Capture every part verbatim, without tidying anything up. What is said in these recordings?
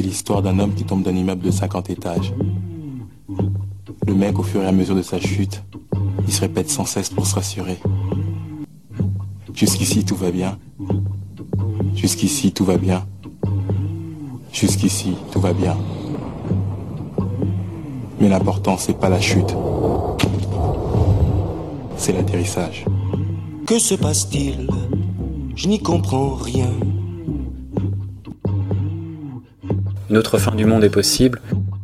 l'histoire d'un homme qui tombe d'un immeuble de cinquante étages. Le mec, au fur et à mesure de sa chute, il se répète sans cesse pour se rassurer. Jusqu'ici, tout va bien. Jusqu'ici, tout va bien. Jusqu'ici, tout va bien. Mais l'important, c'est pas la chute. C'est l'atterrissage. Que se passe-t-il? Je n'y comprends rien. Une autre fin du monde est possible.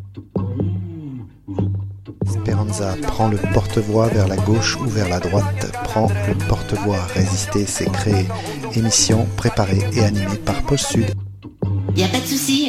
Speranza prend le porte-voix vers la gauche ou vers la droite. Prend le porte-voix. Résister, c'est créer. Émission préparée et animée par Pôle Sud. Y a pas de souci.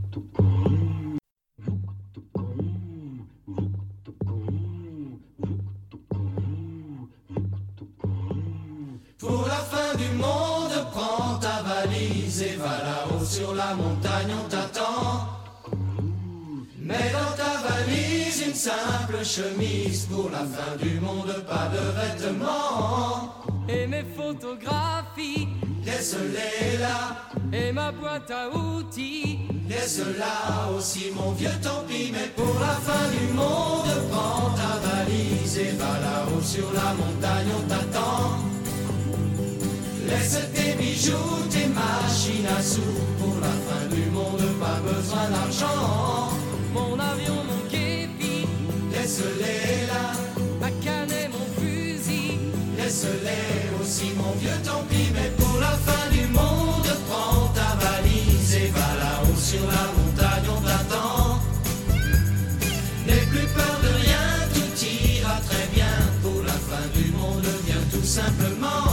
Pour la fin du monde, prends ta valise et va là-haut sur la montagne, on t'attend. Mets dans ta valise une simple chemise. Pour la fin du monde, pas de vêtements. Et mes photographies, laisse-les là. Et ma boîte à outils, laisse-la aussi mon vieux tant pis. Mais pour la fin du monde, prends ta valise et va là-haut sur la montagne, on t'attend. Laisse tes bijoux, tes machines à sous. Pour la fin du monde, pas besoin d'argent. Mon avion, mon képi, laisse-les là. Ma canne et mon fusil, laisse-les aussi mon vieux tant pis. Mais pour la fin du monde, prends ta valise et va là-haut sur la montagne, on t'attend. N'aie plus peur de rien, tout ira très bien. Pour la fin du monde, viens tout simplement.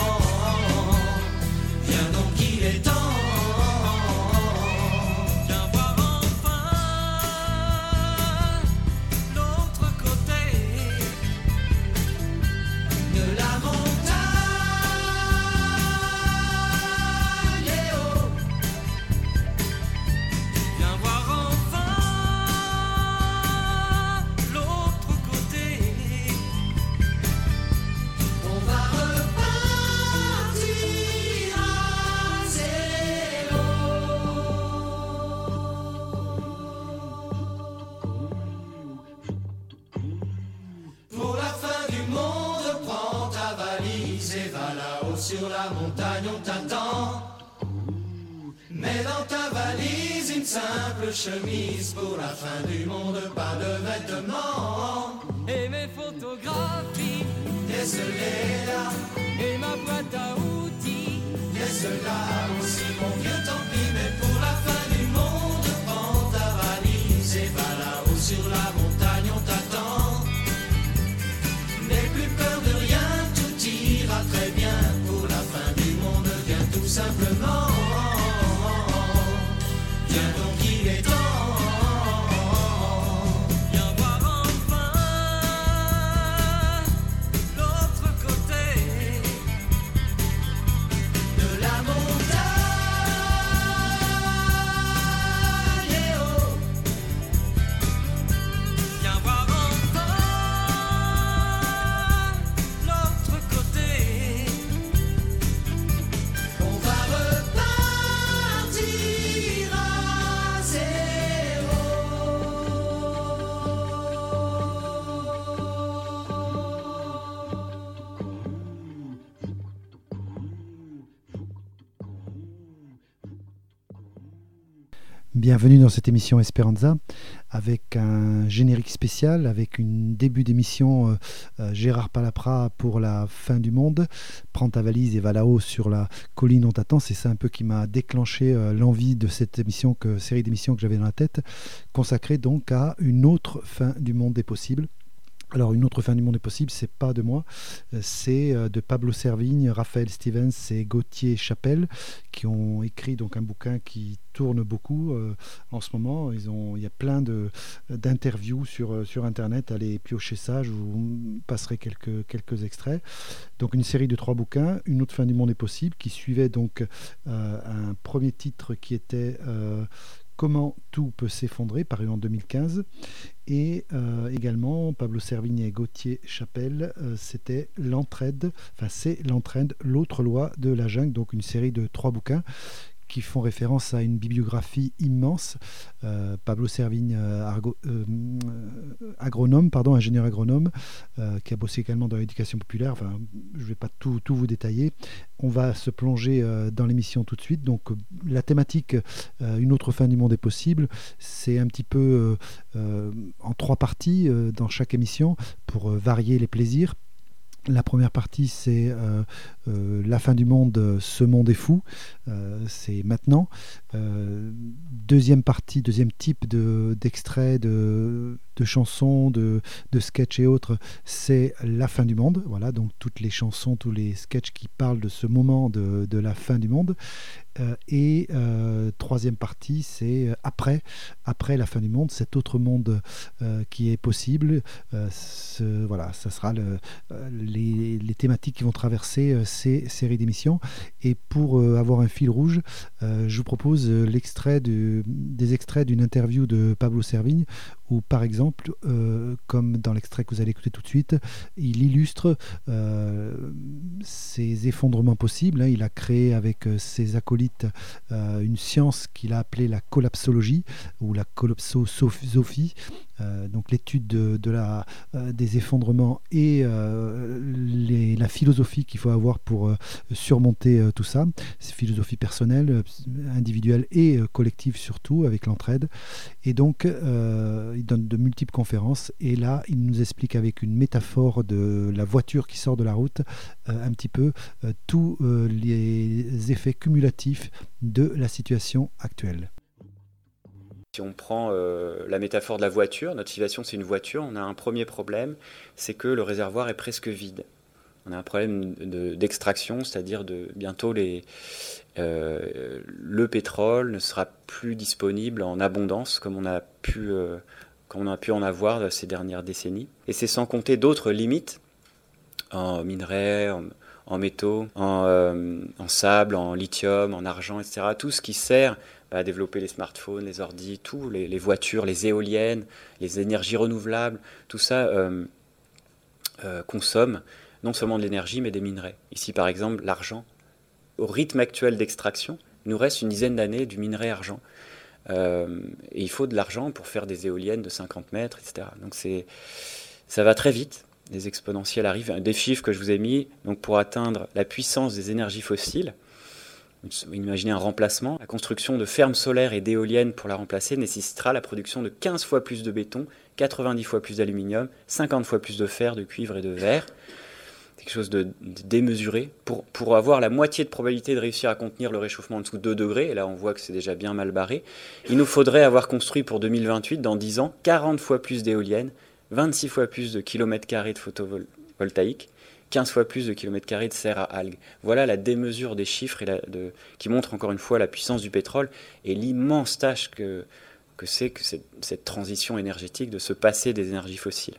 Viens donc, il est temps. Sur la montagne, on t'attend. Mets dans ta valise une simple chemise. Pour la fin du monde, pas de vêtements. Et mes photographies, laisse-les là. Et ma boîte à outils, laisse-la aussi, mon vieux tant pis. Mais pour la fin du monde, prends ta valise et va là-haut sur la montagne, on t'attend. N'aie plus peur de rien, tout ira très bien. Tout simplement, viens donc, il est temps. Viens voir enfin l'autre côté de la montagne. Eh oh. Viens voir enfin l'autre côté. Bienvenue dans cette émission Esperanza avec un générique spécial, avec un début d'émission euh, euh, Gérard Palapra pour la fin du monde. Prends ta valise et va là-haut sur la colline, on t'attend. C'est ça un peu qui m'a déclenché euh, l'envie de cette émission, que, série d'émissions que j'avais dans la tête, consacrée donc à une autre fin du monde des possibles. Alors, une autre fin du monde est possible, c'est pas de moi, c'est de Pablo Servigne, Raphaël Stevens et Gauthier Chapelle qui ont écrit donc un bouquin qui tourne beaucoup euh, en ce moment. Ils ont, il y a plein de, d'interviews sur, sur Internet, allez piocher ça, je vous passerai quelques, quelques extraits. Donc une série de trois bouquins, Une autre fin du monde est possible, qui suivait donc euh, un premier titre qui était... Euh, Comment tout peut s'effondrer, paru en deux mille quinze, et euh, également Pablo Servigne et Gauthier Chapelle, euh, c'était l'entraide, enfin c'est l'entraide, l'autre loi de la jungle, donc une série de trois bouquins qui font référence à une bibliographie immense. Euh, Pablo Servigne, euh, argo, euh, agronome, pardon, ingénieur agronome, euh, qui a bossé également dans l'éducation populaire. Enfin, je ne vais pas tout, tout vous détailler. On va se plonger euh, dans l'émission tout de suite. Donc, euh, la thématique euh, Une autre fin du monde est possible, c'est un petit peu euh, euh, en trois parties euh, dans chaque émission pour euh, varier les plaisirs. La première partie, c'est euh, euh, la fin du monde, ce monde est fou, euh, c'est maintenant. Euh, deuxième partie, deuxième type de, d'extrait de, de chansons, de, de sketchs et autres, c'est la fin du monde. Voilà, donc toutes les chansons, tous les sketchs qui parlent de ce moment de, de la fin du monde. Euh, et euh, troisième partie, c'est après, après la fin du monde, cet autre monde euh, qui est possible. Euh, ce, voilà, ça sera le, euh, les, les thématiques qui vont traverser euh, ces séries d'émissions. Et pour euh, avoir un fil rouge, euh, je vous propose l'extrait de, des extraits d'une interview de Pablo Servigne, où par exemple, euh, comme dans l'extrait que vous allez écouter tout de suite, il illustre euh, ces effondrements possibles. Hein. Il a créé avec euh, ses acolytes euh, une science qu'il a appelée la collapsologie ou la collapsosophie, euh, donc l'étude de, de la, euh, des effondrements et euh, les, la philosophie qu'il faut avoir pour euh, surmonter euh, tout ça. C'est philosophie personnelle, individuelle et euh, collective surtout, avec l'entraide. Et donc, euh, il donne de multiples conférences et là, il nous explique avec une métaphore de la voiture qui sort de la route euh, un petit peu euh, tous euh, les effets cumulatifs de la situation actuelle. Si on prend euh, la métaphore de la voiture, notre civilisation c'est une voiture, on a un premier problème, c'est que le réservoir est presque vide. On a un problème de, d'extraction, c'est-à-dire de bientôt les, euh, le pétrole ne sera plus disponible en abondance comme on a pu, euh, comme on a pu en avoir ces dernières décennies. Et c'est sans compter d'autres limites en minerais, en, en métaux, en, euh, en sable, en lithium, en argent, et cetera. Tout ce qui sert à développer les smartphones, les ordis, tout, les, les voitures, les éoliennes, les énergies renouvelables, tout ça euh, euh, consomme non seulement de l'énergie, mais des minerais. Ici, par exemple, l'argent. Au rythme actuel d'extraction, il nous reste une dizaine d'années du minerai argent. Euh, et il faut de l'argent pour faire des éoliennes de cinquante mètres, et cetera. Donc c'est, ça va très vite. Les exponentielles arrivent. Des chiffres que je vous ai mis, donc pour atteindre la puissance des énergies fossiles, imaginez un remplacement. La construction de fermes solaires et d'éoliennes pour la remplacer nécessitera la production de quinze fois plus de béton, quatre-vingt-dix fois plus d'aluminium, cinquante fois plus de fer, de cuivre et de verre. Quelque chose de, de démesuré. Pour, pour avoir la moitié de probabilité de réussir à contenir le réchauffement en dessous de deux degrés, et là on voit que c'est déjà bien mal barré, il nous faudrait avoir construit pour deux mille vingt-huit, dans dix ans, quarante fois plus d'éoliennes, vingt-six fois plus de kilomètres carrés de photovoltaïques, quinze fois plus de kilomètres carrés de serre à algues. Voilà la démesure des chiffres et la, de, qui montre encore une fois la puissance du pétrole et l'immense tâche que, que c'est que cette, cette transition énergétique de se passer des énergies fossiles.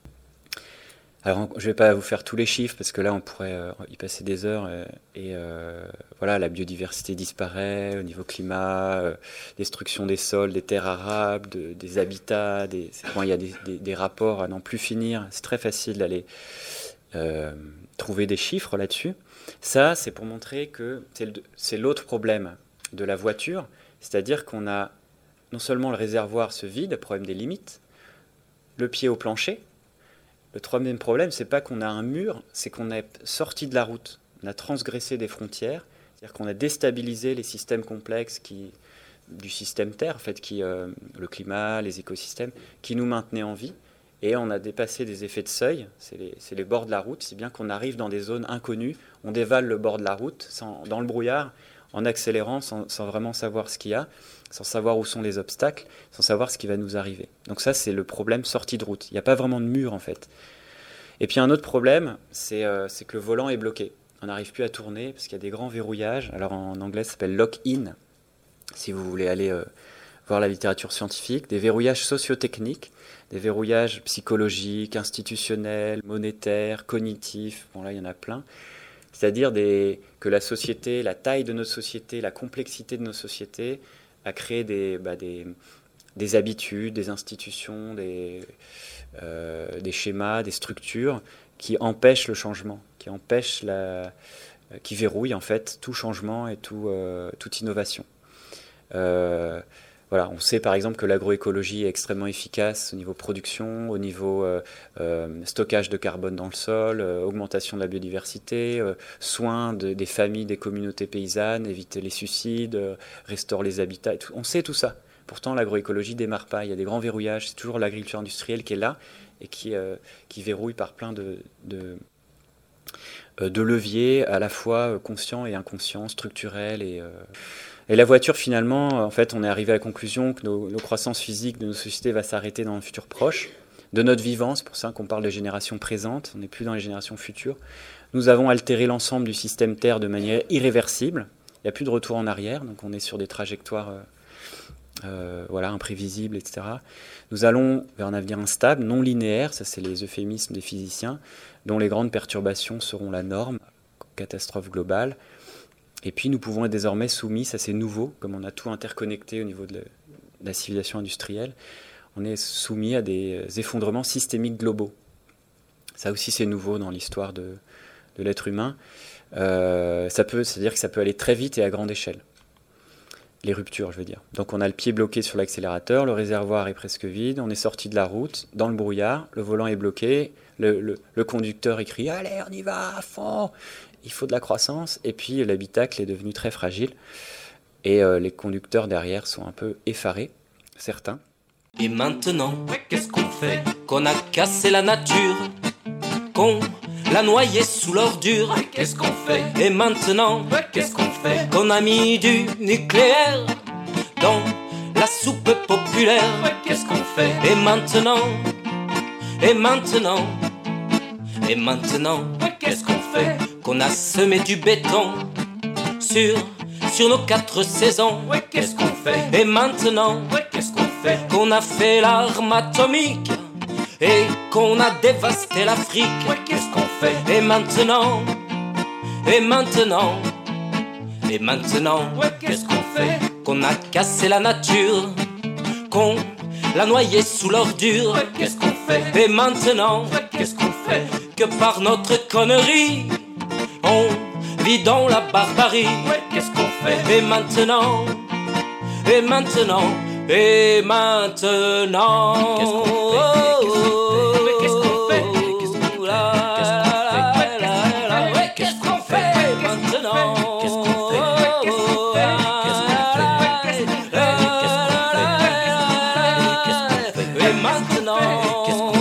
Alors, je ne vais pas vous faire tous les chiffres parce que là, on pourrait euh, y passer des heures. Euh, et euh, voilà, la biodiversité disparaît au niveau climat, euh, destruction des sols, des terres arables, de, des habitats. Des, bon, il y a des, des, des rapports à n'en plus finir. C'est très facile d'aller euh, trouver des chiffres là-dessus. Ça, c'est pour montrer que c'est, le, c'est l'autre problème de la voiture. C'est-à-dire qu'on a non seulement le réservoir se vide, le problème des limites, le pied au plancher. Le troisième problème, c'est pas qu'on a un mur, c'est qu'on est sorti de la route. On a transgressé des frontières, c'est-à-dire qu'on a déstabilisé les systèmes complexes qui, du système Terre, en fait, qui, euh, le climat, les écosystèmes, qui nous maintenaient en vie. Et on a dépassé des effets de seuil, c'est les, c'est les bords de la route, si bien qu'on arrive dans des zones inconnues, on dévale le bord de la route sans, dans le brouillard, en accélérant sans, sans vraiment savoir ce qu'il y a, sans savoir où sont les obstacles, sans savoir ce qui va nous arriver. Donc ça, c'est le problème sortie de route. Il n'y a pas vraiment de mur, en fait. Et puis un autre problème, c'est, euh, c'est que le volant est bloqué. On n'arrive plus à tourner parce qu'il y a des grands verrouillages. Alors en anglais, ça s'appelle lock-in, si vous voulez aller euh, voir la littérature scientifique. Des verrouillages sociotechniques, des verrouillages psychologiques, institutionnels, monétaires, cognitifs. Bon là, il y en a plein. C'est-à-dire des, que la société, la taille de notre société, la complexité de nos sociétés a créé des, bah, des, des habitudes, des institutions, des, euh, des schémas, des structures qui empêchent le changement, qui empêchent la, euh, qui verrouille en fait tout changement et tout, euh, toute innovation. Euh, Voilà, on sait par exemple que l'agroécologie est extrêmement efficace au niveau production, au niveau euh, euh, stockage de carbone dans le sol, euh, augmentation de la biodiversité, euh, soins de, des familles, des communautés paysannes, éviter les suicides, euh, restaurer les habitats. Et tout. On sait tout ça. Pourtant, l'agroécologie ne démarre pas. Il y a des grands verrouillages. C'est toujours l'agriculture industrielle qui est là et qui, euh, qui verrouille par plein de, de, euh, de leviers à la fois conscients et inconscients, structurels et... Euh, Et la voiture, finalement, en fait, on est arrivé à la conclusion que nos, nos croissances physiques de nos sociétés va s'arrêter dans un futur proche, de notre vivant. C'est pour ça qu'on parle de générations présentes, on n'est plus dans les générations futures. Nous avons altéré l'ensemble du système Terre de manière irréversible. Il n'y a plus de retour en arrière, donc on est sur des trajectoires euh, euh, voilà, imprévisibles, et cetera. Nous allons vers un avenir instable, non linéaire, ça c'est les euphémismes des physiciens, dont les grandes perturbations seront la norme, catastrophe globale. Et puis nous pouvons être désormais soumis, ça c'est nouveau, comme on a tout interconnecté au niveau de la civilisation industrielle, on est soumis à des effondrements systémiques globaux. Ça aussi c'est nouveau dans l'histoire de, de l'être humain. Euh, ça peut, c'est-à-dire que ça peut aller très vite et à grande échelle. Les ruptures, je veux dire. Donc on a le pied bloqué sur l'accélérateur, le réservoir est presque vide, on est sorti de la route, dans le brouillard, le volant est bloqué, le, le, le conducteur écrit « Allez, on y va à fond !» Il faut de la croissance, et puis l'habitacle est devenu très fragile, et euh, les conducteurs derrière sont un peu effarés, certains. Et maintenant, qu'est-ce qu'on fait? Qu'on a cassé la nature, qu'on l'a noyé sous l'ordure, qu'est-ce qu'on fait? Et maintenant, qu'est-ce qu'on fait? Qu'on a mis du nucléaire dans la soupe populaire, qu'est-ce qu'on fait? Et maintenant, et maintenant, et maintenant, qu'est-ce qu'on fait? Qu'on a semé du béton sur, sur nos quatre saisons, qu'est-ce qu'on fait? Et maintenant, qu'est-ce qu'on fait? Qu'on a fait l'arme atomique et qu'on a dévasté l'Afrique, qu'est-ce qu'on fait? Et maintenant, et maintenant, et maintenant, qu'est-ce qu'on fait? Qu'on a cassé la nature, qu'on l'a noyé sous l'ordure, qu'est-ce qu'on fait? Et maintenant, qu'est-ce qu'on fait? Que par notre connerie on vit dans la barbarie, qu'est-ce qu'on fait? Et maintenant, et maintenant, et maintenant, qu'est-ce qu'on fait? Qu'est-ce qu'on fait? Qu'est-ce qu'on fait? Qu'est-ce qu'on fait? Maintenant, qu'est-ce qu'on fait? Qu'est-ce qu'on fait? Qu'est-ce qu'on fait? Et maintenant, qu'est-ce qu'on fait?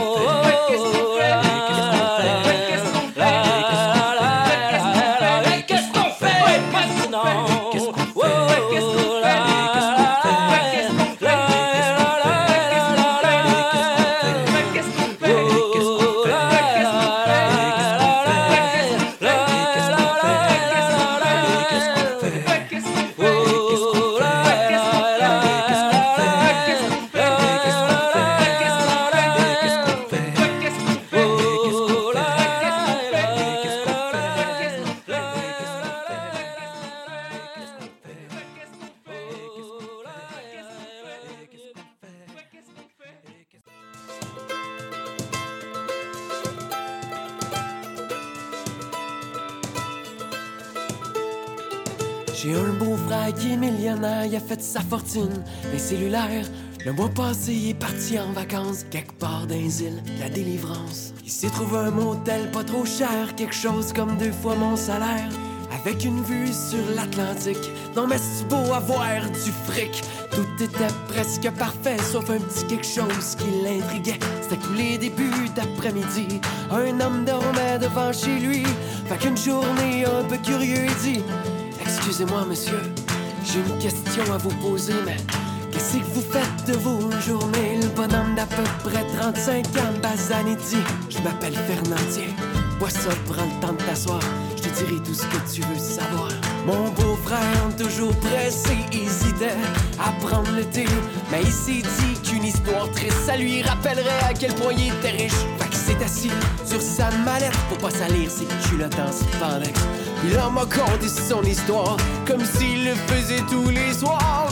J'ai un beau-frère qui est millionnaire, il a fait sa fortune des cellulaires. Le mois passé, il est parti en vacances, quelque part dans les îles de la délivrance. Il s'est trouvé un motel pas trop cher, quelque chose comme deux fois mon salaire. Avec une vue sur l'Atlantique, non mais c'est beau avoir du fric. Tout était presque parfait, sauf un petit quelque chose qui l'intriguait. C'était tous les débuts d'après-midi, un homme dormait devant chez lui. Fait qu'une journée un peu curieux, il dit: excusez-moi monsieur, j'ai une question à vous poser, mais qu'est-ce que vous faites de vos journées? Le bonhomme d'à peu près trente-cinq ans, Bazan dit: je m'appelle Fernandien, bois ça, prends le temps de t'asseoir, je te dirai tout ce que tu veux savoir. Mon beau-frère, toujours pressé, hésitait à prendre le thé, mais il s'est dit qu'une histoire triste, ça lui rappellerait à quel point il était riche. Fait qu'il s'est assis sur sa mallette pour pas salir ses culottes en spandex. Il m'a raconté son histoire comme s'il le faisait tous les soirs.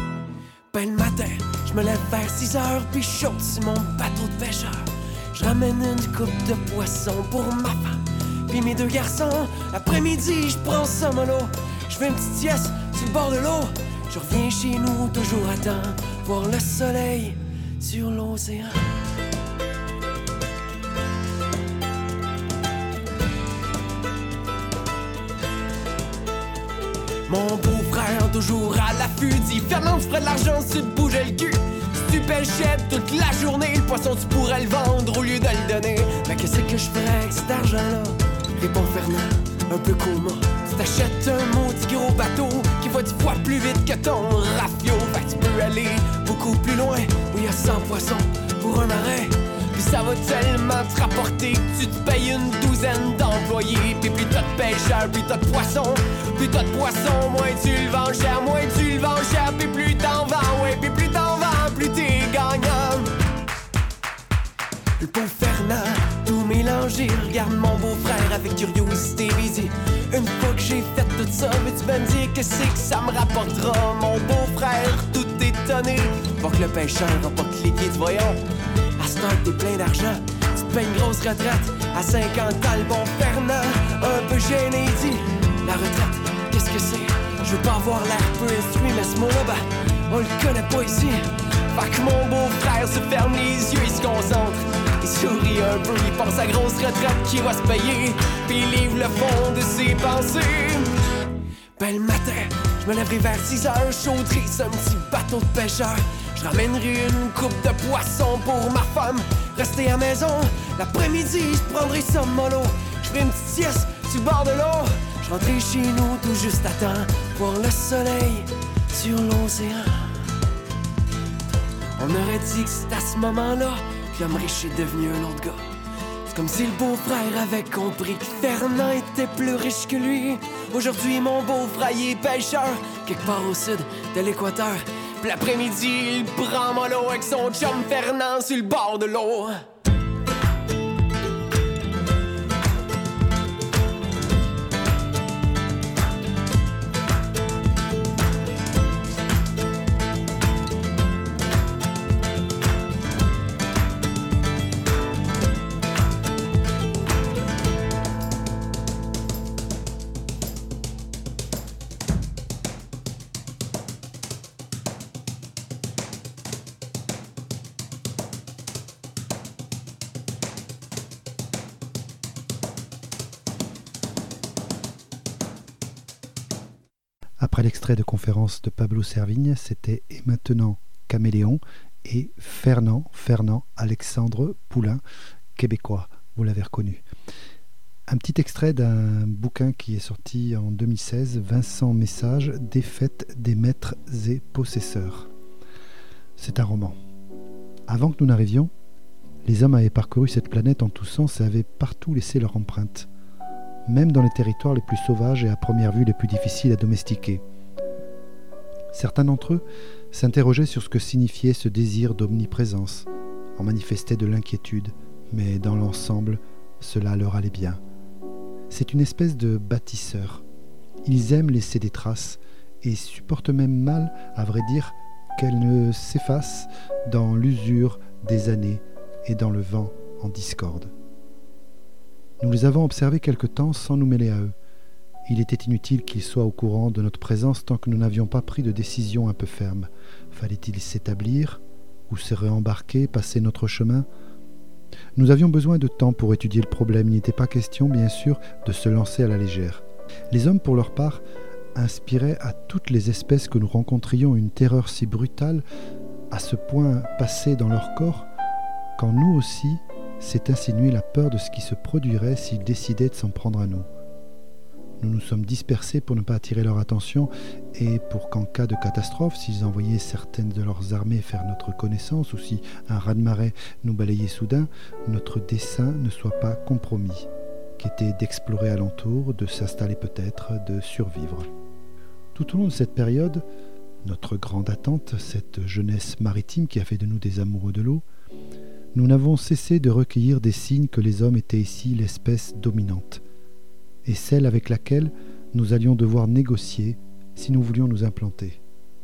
Ben le matin, je me lève vers six heures, puis je saute sur mon bateau de pêcheur. Je ramène une coupe de poisson pour ma femme, puis mes deux garçons. L'après-midi, je prends ça mollo. Je fais une petite sieste sur le bord de l'eau. Je reviens chez nous toujours à temps, voir le soleil sur l'océan. Mon beau-frère toujours à l'affût dit Fernand, tu ferais de l'argent si tu te bougeais le cul. Si tu pêchais toute la journée, le poisson tu pourrais le vendre au lieu de le donner. Mais qu'est-ce que je ferais avec cet argent-là? Répond Fernand, un peu coma. Tu t'achètes un maudit gros bateau qui va dix fois plus vite que ton rafio. Fait que tu peux aller beaucoup plus loin où il y a cent poissons pour un arrêt. Puis ça va tellement te rapporter que tu te payes une douzaine d'employés. Puis plus t'as de pêcheurs, plus t'as de poissons. Plus t'as de poissons, moins tu le vends cher. Moins tu le vends cher, puis plus t'en vends. Ouais, puis plus t'en vends, plus t'es gagnant. Le pauvre Fernand, tout mélangé, regarde mon beau-frère avec curiosité. Il dit, une fois que j'ai fait tout ça, veux-tu me dire que c'est que ça me rapportera? Mon beau-frère, tout étonné, pas que le pêcheur va pas cliquer de voyons. À ce temps que t'es plein d'argent, tu te payes une grosse retraite. À cinquante ans, le bon Fernand, un peu gêné, dit, la retraite, qu'est-ce que c'est? Je veux pas avoir l'air peu instruit, mais ce mot-là, bah, on le connaît pas ici. Fait que mon beau-frère se ferme les yeux, il se concentre. Il sourit un peu, il pense à grosse retraite qui va se payer. Puis il livre le fond de ses pensées. Ben le matin, je me lèverai vers six heures, chaudrer un petit bateau de pêcheur. Je ramènerai une coupe de poisson pour ma femme. Rester à la maison, l'après-midi, je prendrai ça mollo. Je ferai une petite sieste sur le bord de l'eau. Je rentrerai chez nous tout juste à temps, voir le soleil sur l'océan. On aurait dit que c'est à ce moment-là que l'homme riche est devenu un autre gars. C'est comme si le beau-frère avait compris que Fernand était plus riche que lui. Aujourd'hui, mon beau-frère il est pêcheur, quelque part au sud de l'équateur. Puis l'après-midi, il prend mollo avec son chum Fernand sur le bord de l'eau. Après l'extrait de conférence de Pablo Servigne, c'était « Et maintenant Caméléon » et Fernand, Fernand Alexandre Poulain, québécois, vous l'avez reconnu. Un petit extrait d'un bouquin qui est sorti en deux mille seize, Vincent Message, Défaite des maîtres et possesseurs. C'est un roman. Avant que nous n'arrivions, les hommes avaient parcouru cette planète en tous sens et avaient partout laissé leur empreinte, même dans les territoires les plus sauvages et à première vue les plus difficiles à domestiquer. Certains d'entre eux s'interrogeaient sur ce que signifiait ce désir d'omniprésence, en manifestaient de l'inquiétude, mais dans l'ensemble, cela leur allait bien. C'est une espèce de bâtisseur. Ils aiment laisser des traces et supportent même mal, à vrai dire, qu'elles ne s'effacent dans l'usure des années et dans le vent en discorde. Nous les avons observés quelque temps sans nous mêler à eux. Il était inutile qu'ils soient au courant de notre présence tant que nous n'avions pas pris de décision un peu ferme. Fallait-il s'établir ou se réembarquer, passer notre chemin? Nous avions besoin de temps pour étudier le problème. Il n'était pas question, bien sûr, de se lancer à la légère. Les hommes, pour leur part, inspiraient à toutes les espèces que nous rencontrions une terreur si brutale, à ce point passée dans leur corps, qu'en nous aussi s'est insinuée la peur de ce qui se produirait s'ils décidaient de s'en prendre à nous. Nous nous sommes dispersés pour ne pas attirer leur attention et pour qu'en cas de catastrophe, s'ils envoyaient certaines de leurs armées faire notre connaissance ou si un raz-de-marée nous balayait soudain, notre dessein ne soit pas compromis, qui était d'explorer alentour, de s'installer peut-être, de survivre. Tout au long de cette période, notre grande attente, cette jeunesse maritime qui a fait de nous des amoureux de l'eau, nous n'avons cessé de recueillir des signes que les hommes étaient ici l'espèce dominante, et celle avec laquelle nous allions devoir négocier si nous voulions nous implanter.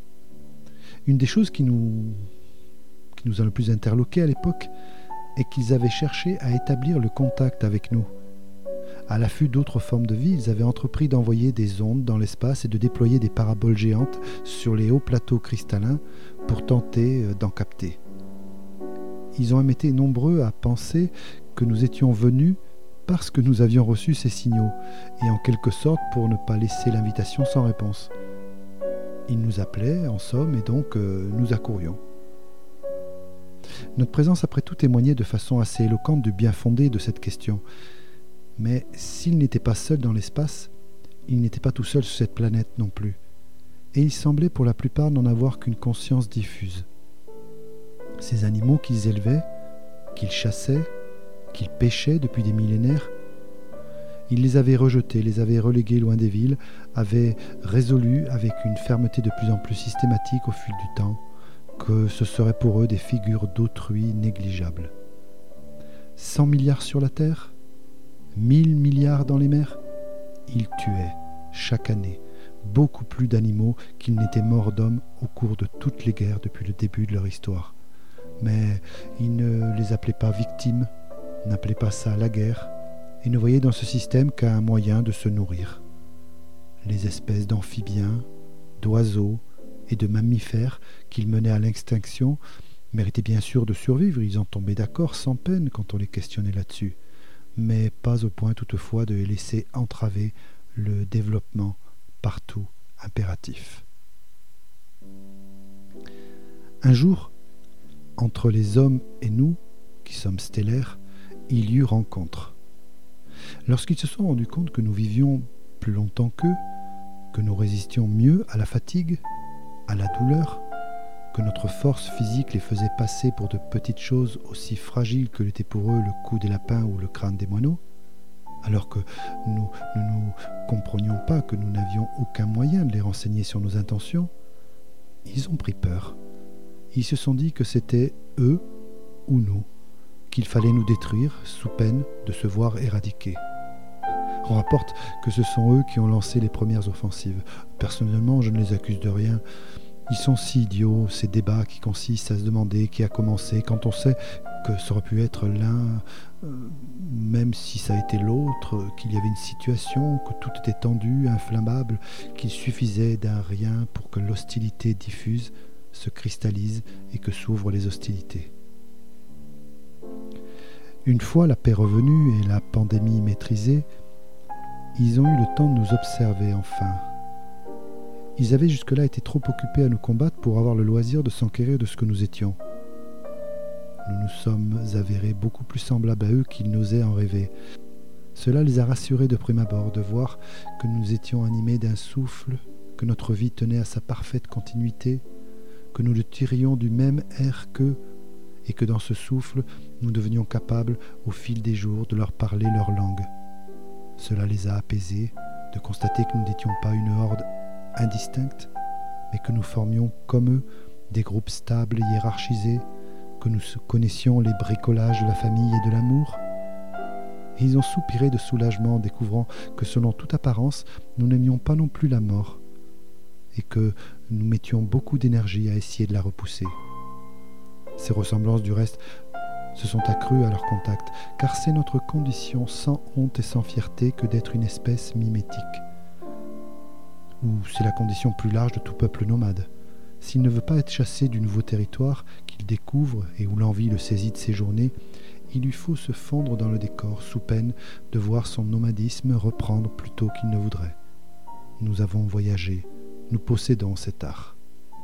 Une des choses qui nous, qui nous a le plus interloqués à l'époque est qu'ils avaient cherché à établir le contact avec nous, À l'affût d'autres formes de vie, ils avaient entrepris d'envoyer des ondes dans l'espace et de déployer des paraboles géantes sur les hauts plateaux cristallins pour tenter d'en capter. Ils ont même été nombreux à penser que nous étions venus parce que nous avions reçu ces signaux, et en quelque sorte pour ne pas laisser l'invitation sans réponse. Ils nous appelaient, en somme, et donc euh, nous accourions. Notre présence après tout témoignait de façon assez éloquente du bien fondé de cette question. Mais s'il n'était pas seul dans l'espace, il n'était pas tout seul sur cette planète non plus. Et il semblait pour la plupart n'en avoir qu'une conscience diffuse. Ces animaux qu'ils élevaient, qu'ils chassaient, qu'ils pêchaient depuis des millénaires, ils les avaient rejetés, les avaient relégués loin des villes, avaient résolu avec une fermeté de plus en plus systématique au fil du temps que ce seraient pour eux des figures d'autrui négligeables. Cent milliards sur la Terre, mille milliards dans les mers, ils tuaient, chaque année, beaucoup plus d'animaux qu'ils n'étaient morts d'hommes au cours de toutes les guerres depuis le début de leur histoire. Mais ils ne les appelaient pas victimes, n'appelaient pas ça la guerre, et ne voyaient dans ce système qu'un moyen de se nourrir. Les espèces d'amphibiens, d'oiseaux et de mammifères qu'ils menaient à l'extinction méritaient bien sûr de survivre, ils en tombaient d'accord sans peine quand on les questionnait là-dessus, mais pas au point toutefois de les laisser entraver le développement partout impératif. Un jour, entre les hommes et nous, qui sommes stellaires, il y eut rencontre. Lorsqu'ils se sont rendus compte que nous vivions plus longtemps qu'eux, que nous résistions mieux à la fatigue, à la douleur, que notre force physique les faisait passer pour de petites choses aussi fragiles que l'était pour eux le cou des lapins ou le crâne des moineaux, alors que nous ne nous comprenions pas que nous n'avions aucun moyen de les renseigner sur nos intentions, ils ont pris peur. Ils se sont dit que c'était eux ou nous, qu'il fallait nous détruire sous peine de se voir éradiqués. On rapporte que ce sont eux qui ont lancé les premières offensives. Personnellement, je ne les accuse de rien. Ils sont si idiots, ces débats qui consistent à se demander qui a commencé, quand on sait que ça aurait pu être l'un, euh, même si ça a été l'autre, qu'il y avait une situation, que tout était tendu, inflammable, qu'il suffisait d'un rien pour que l'hostilité diffuse, se cristallise et que s'ouvrent les hostilités. Une fois la paix revenue et la pandémie maîtrisée, ils ont eu le temps de nous observer enfin. Ils avaient jusque-là été trop occupés à nous combattre pour avoir le loisir de s'enquérir de ce que nous étions. Nous nous sommes avérés beaucoup plus semblables à eux qu'ils n'osaient en rêver. Cela les a rassurés de prime abord de voir que nous étions animés d'un souffle, que notre vie tenait à sa parfaite continuité, que nous le tirions du même air qu'eux, et que dans ce souffle, nous devenions capables, au fil des jours, de leur parler leur langue. Cela les a apaisés, de constater que nous n'étions pas une horde indistincte, mais que nous formions, comme eux, des groupes stables et hiérarchisés, que nous connaissions les bricolages de la famille et de l'amour. Et ils ont soupiré de soulagement en découvrant que, selon toute apparence, nous n'aimions pas non plus la mort, et que nous mettions beaucoup d'énergie à essayer de la repousser. Ces ressemblances, du reste, se sont accrues à leur contact, car c'est notre condition sans honte et sans fierté que d'être une espèce mimétique. Ou c'est la condition plus large de tout peuple nomade. S'il ne veut pas être chassé du nouveau territoire qu'il découvre et où l'envie le saisit de séjourner, il lui faut se fondre dans le décor sous peine de voir son nomadisme reprendre plus tôt qu'il ne voudrait. Nous avons voyagé, nous possédons cet art.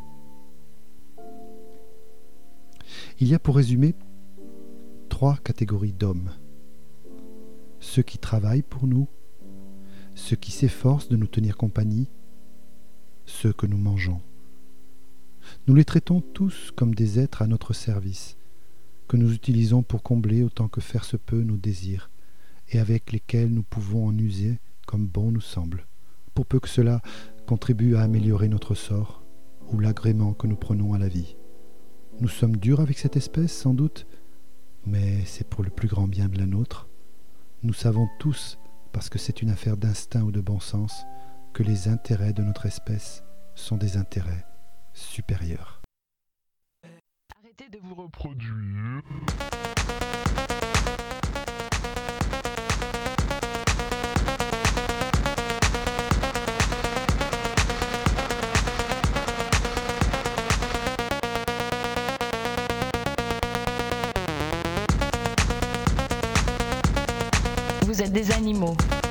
Il y a, pour résumer, trois catégories d'hommes. Ceux qui travaillent pour nous, ceux qui s'efforcent de nous tenir compagnie, ceux que nous mangeons. Nous les traitons tous comme des êtres à notre service, que nous utilisons pour combler autant que faire se peut nos désirs, et avec lesquels nous pouvons en user comme bon nous semble, pour peu que cela contribue à améliorer notre sort ou l'agrément que nous prenons à la vie. Nous sommes durs avec cette espèce, sans doute, mais c'est pour le plus grand bien de la nôtre. Nous savons tous, parce que c'est une affaire d'instinct ou de bon sens, que les intérêts de notre espèce sont des intérêts supérieurs. Arrêtez de vous reproduire. Vous êtes des animaux.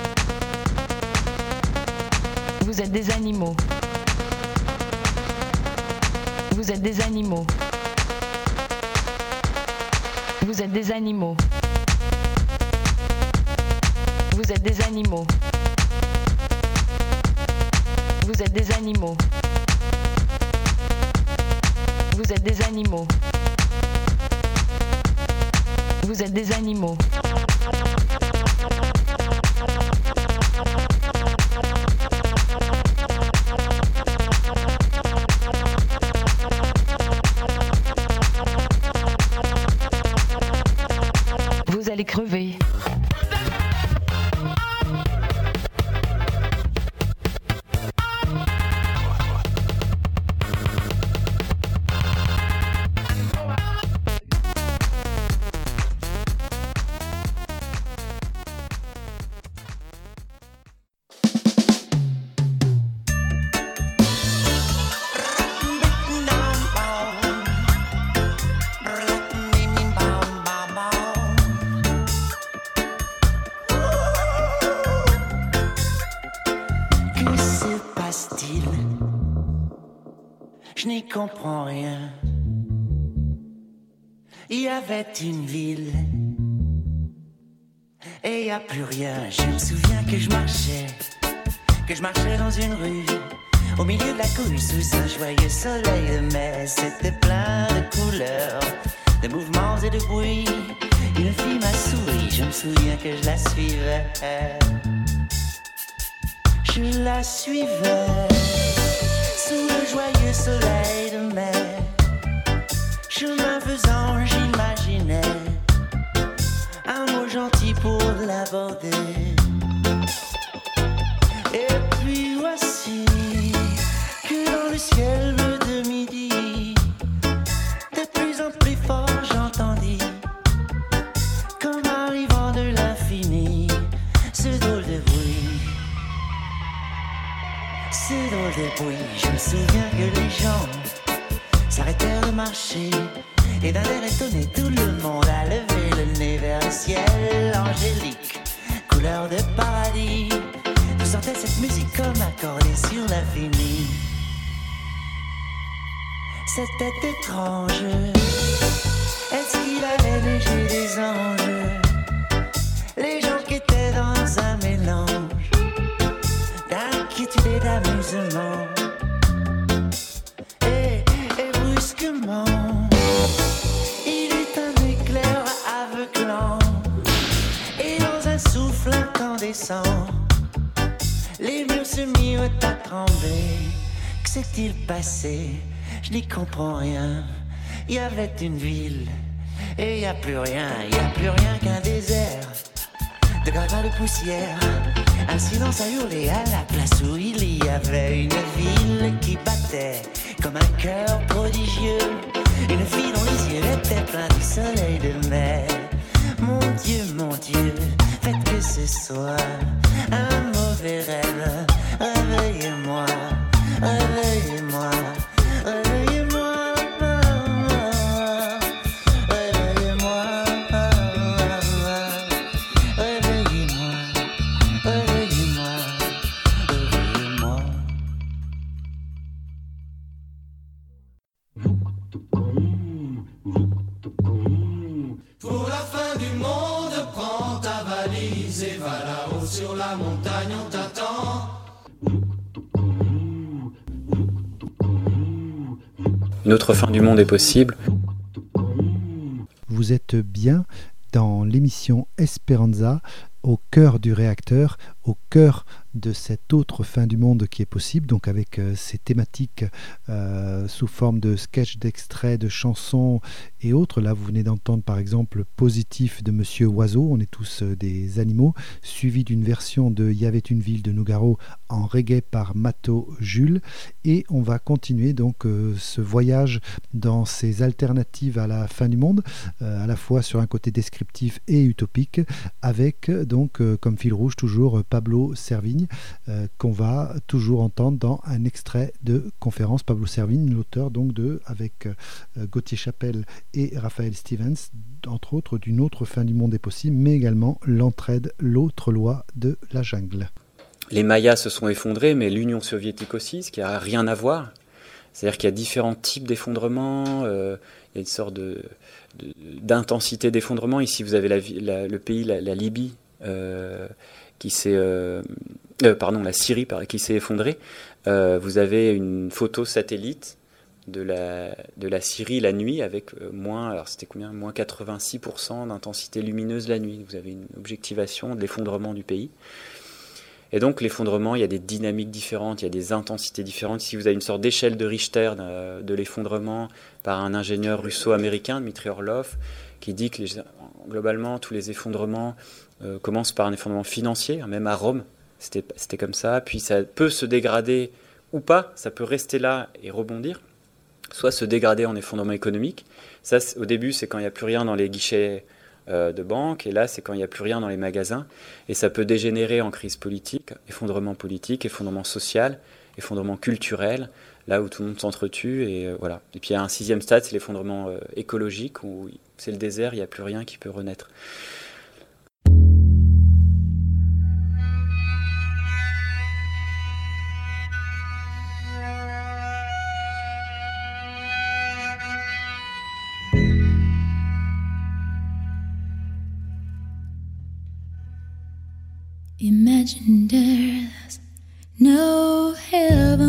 Vous êtes des animaux. Vous êtes des animaux. Vous êtes des animaux. Vous êtes des animaux. Vous êtes des animaux. Vous êtes des animaux. Vous êtes des animaux. Vous allez crever. Je n'y comprends rien. Il y avait une ville et il n'y a plus rien. Je me souviens que je marchais, que je marchais dans une rue, au milieu de la cour sous un joyeux soleil de mai. C'était plein de couleurs, de mouvements et de bruits. Une fille m'a souri, je me souviens que je la suivais. Je la suivais sous le joyeux soleil de mai. Chemin faisant, j'imaginais un mot gentil pour l'aborder. Et puis voici que dans le ciel de midi, de plus en plus fort j'entendis, comme arrivant de l'infini, ce drôle de bruit. Ce drôle de bruit, je me souviens que les gens s'arrêtèrent de marcher, et d'un air étonné tout le monde a levé le nez vers le ciel angélique, couleur de paradis. Je sentais cette musique comme accordée sur l'infini. C'était étrange. Est-ce qu'il allait neiger des anges? Les gens qui étaient dans un mélange d'inquiétude et d'amusement. Et, et brusquement, il eut un éclair aveuglant, et dans un souffle incandescent, les murs se mirent à trembler. Que s'est-il passé? Je n'y comprends rien. Il y avait une ville, et il n'y a plus rien. Il n'y a plus rien qu'un désert de gravats de poussière. Un silence a hurlé à la place où il y avait une ville qui battait comme un cœur prodigieux. Une fille dont les yeux étaient pleins du soleil de mai. Mon Dieu, mon Dieu, faites que ce soit un mauvais rêve. Réveillez-moi, réveillez-moi, réveillez-moi, réveillez-moi, réveillez-moi, réveillez-moi, réveillez-moi. Pour la fin du monde, prends ta valise et va là-haut sur la montagne, on t'attend. Une autre fin du monde est possible. Vous êtes bien dans l'émission Esperanza, au cœur du réacteur, au cœur de cette autre fin du monde qui est possible, donc avec euh, ces thématiques euh, sous forme de sketchs, d'extraits, de chansons et autres. Là, vous venez d'entendre par exemple Positif de Monsieur Oiseau, on est tous euh, des animaux, suivi d'une version de Y avait une ville de Nougaro en reggae par Mato Jules. Et on va continuer donc euh, ce voyage dans ces alternatives à la fin du monde, euh, à la fois sur un côté descriptif et utopique, avec donc euh, comme fil rouge toujours Pablo Servigne, euh, qu'on va toujours entendre dans un extrait de conférence. Pablo Servigne, l'auteur donc de, avec euh, Gauthier Chapelle et Raphaël Stevens, entre autres d'une autre fin du monde est possible, mais également l'entraide, l'autre loi de la jungle. Les Mayas se sont effondrés, mais l'Union soviétique aussi, ce qui n'a rien à voir. C'est-à-dire qu'il y a différents types d'effondrements, euh, il y a une sorte de, de, d'intensité d'effondrement. Ici, vous avez la, la, le pays, la, la Libye, euh, qui s'est, euh, euh, pardon, la Syrie qui s'est effondrée. Euh, vous avez une photo satellite de la, de la Syrie la nuit avec euh, moins, alors c'était combien, moins quatre-vingt-six pour cent d'intensité lumineuse la nuit. Vous avez une objectivation de l'effondrement du pays. Et donc l'effondrement, il y a des dynamiques différentes, il y a des intensités différentes. Si vous avez une sorte d'échelle de Richter de, de l'effondrement par un ingénieur russo-américain, Dmitri Orlov, qui dit que les, globalement tous les effondrements euh, commencent par un effondrement financier, même à Rome, c'était, c'était comme ça, puis ça peut se dégrader ou pas, ça peut rester là et rebondir, soit se dégrader en effondrement économique. Ça, au début, c'est quand il n'y a plus rien dans les guichets de banque, et là c'est quand il n'y a plus rien dans les magasins, et ça peut dégénérer en crise politique, effondrement politique, effondrement social, effondrement culturel, là où tout le monde s'entretue, et euh, voilà. Et puis il y a un sixième stade, c'est l'effondrement euh, écologique, où c'est le désert, il n'y a plus rien qui peut renaître. Imagine there's no heaven.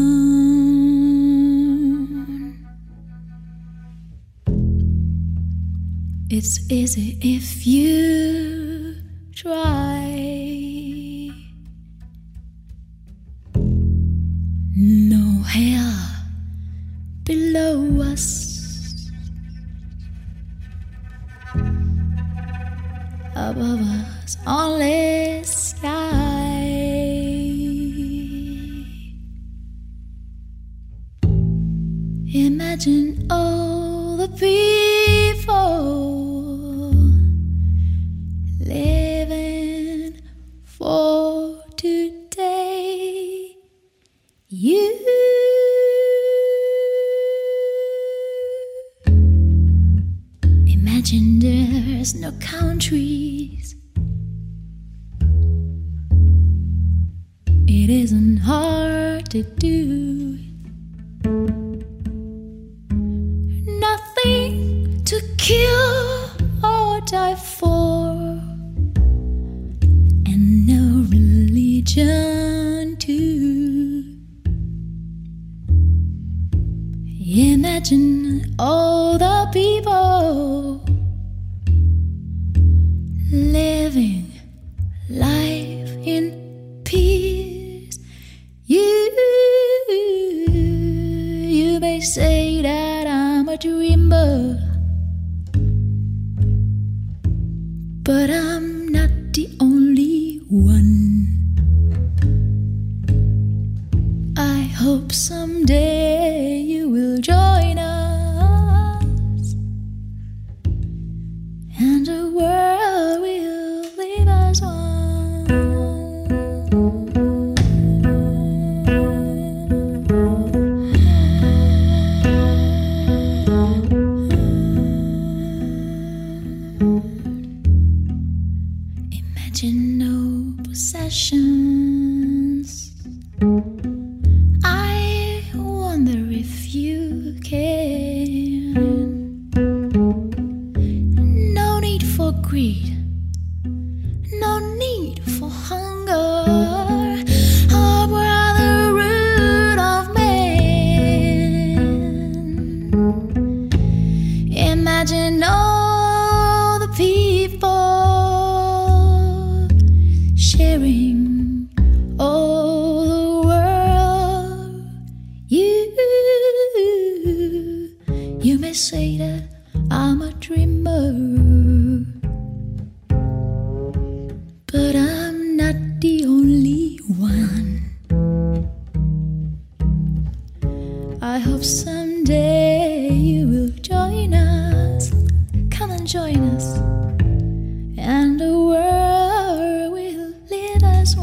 It's easy if you try. No hell below us. Above us, only sky. Imagine all the people living for today. You imagine there's no countries. It isn't hard to do. Nothing to kill or die for, and no religion too. Imagine all the people living life in peace. You, you may say that I'm a dreamer, but I'm not the only one. I hope someday you will join us, and the world will leave us one. Imagine no possessions. I wonder if you can. No need for greed, no need for hunger, or brother root of man. Imagine all the people sharing all the world. You, you may say that I'm a dreamer, but I'm not the only one. I hope someday you will join us. Come and join us, and the world will leave us one.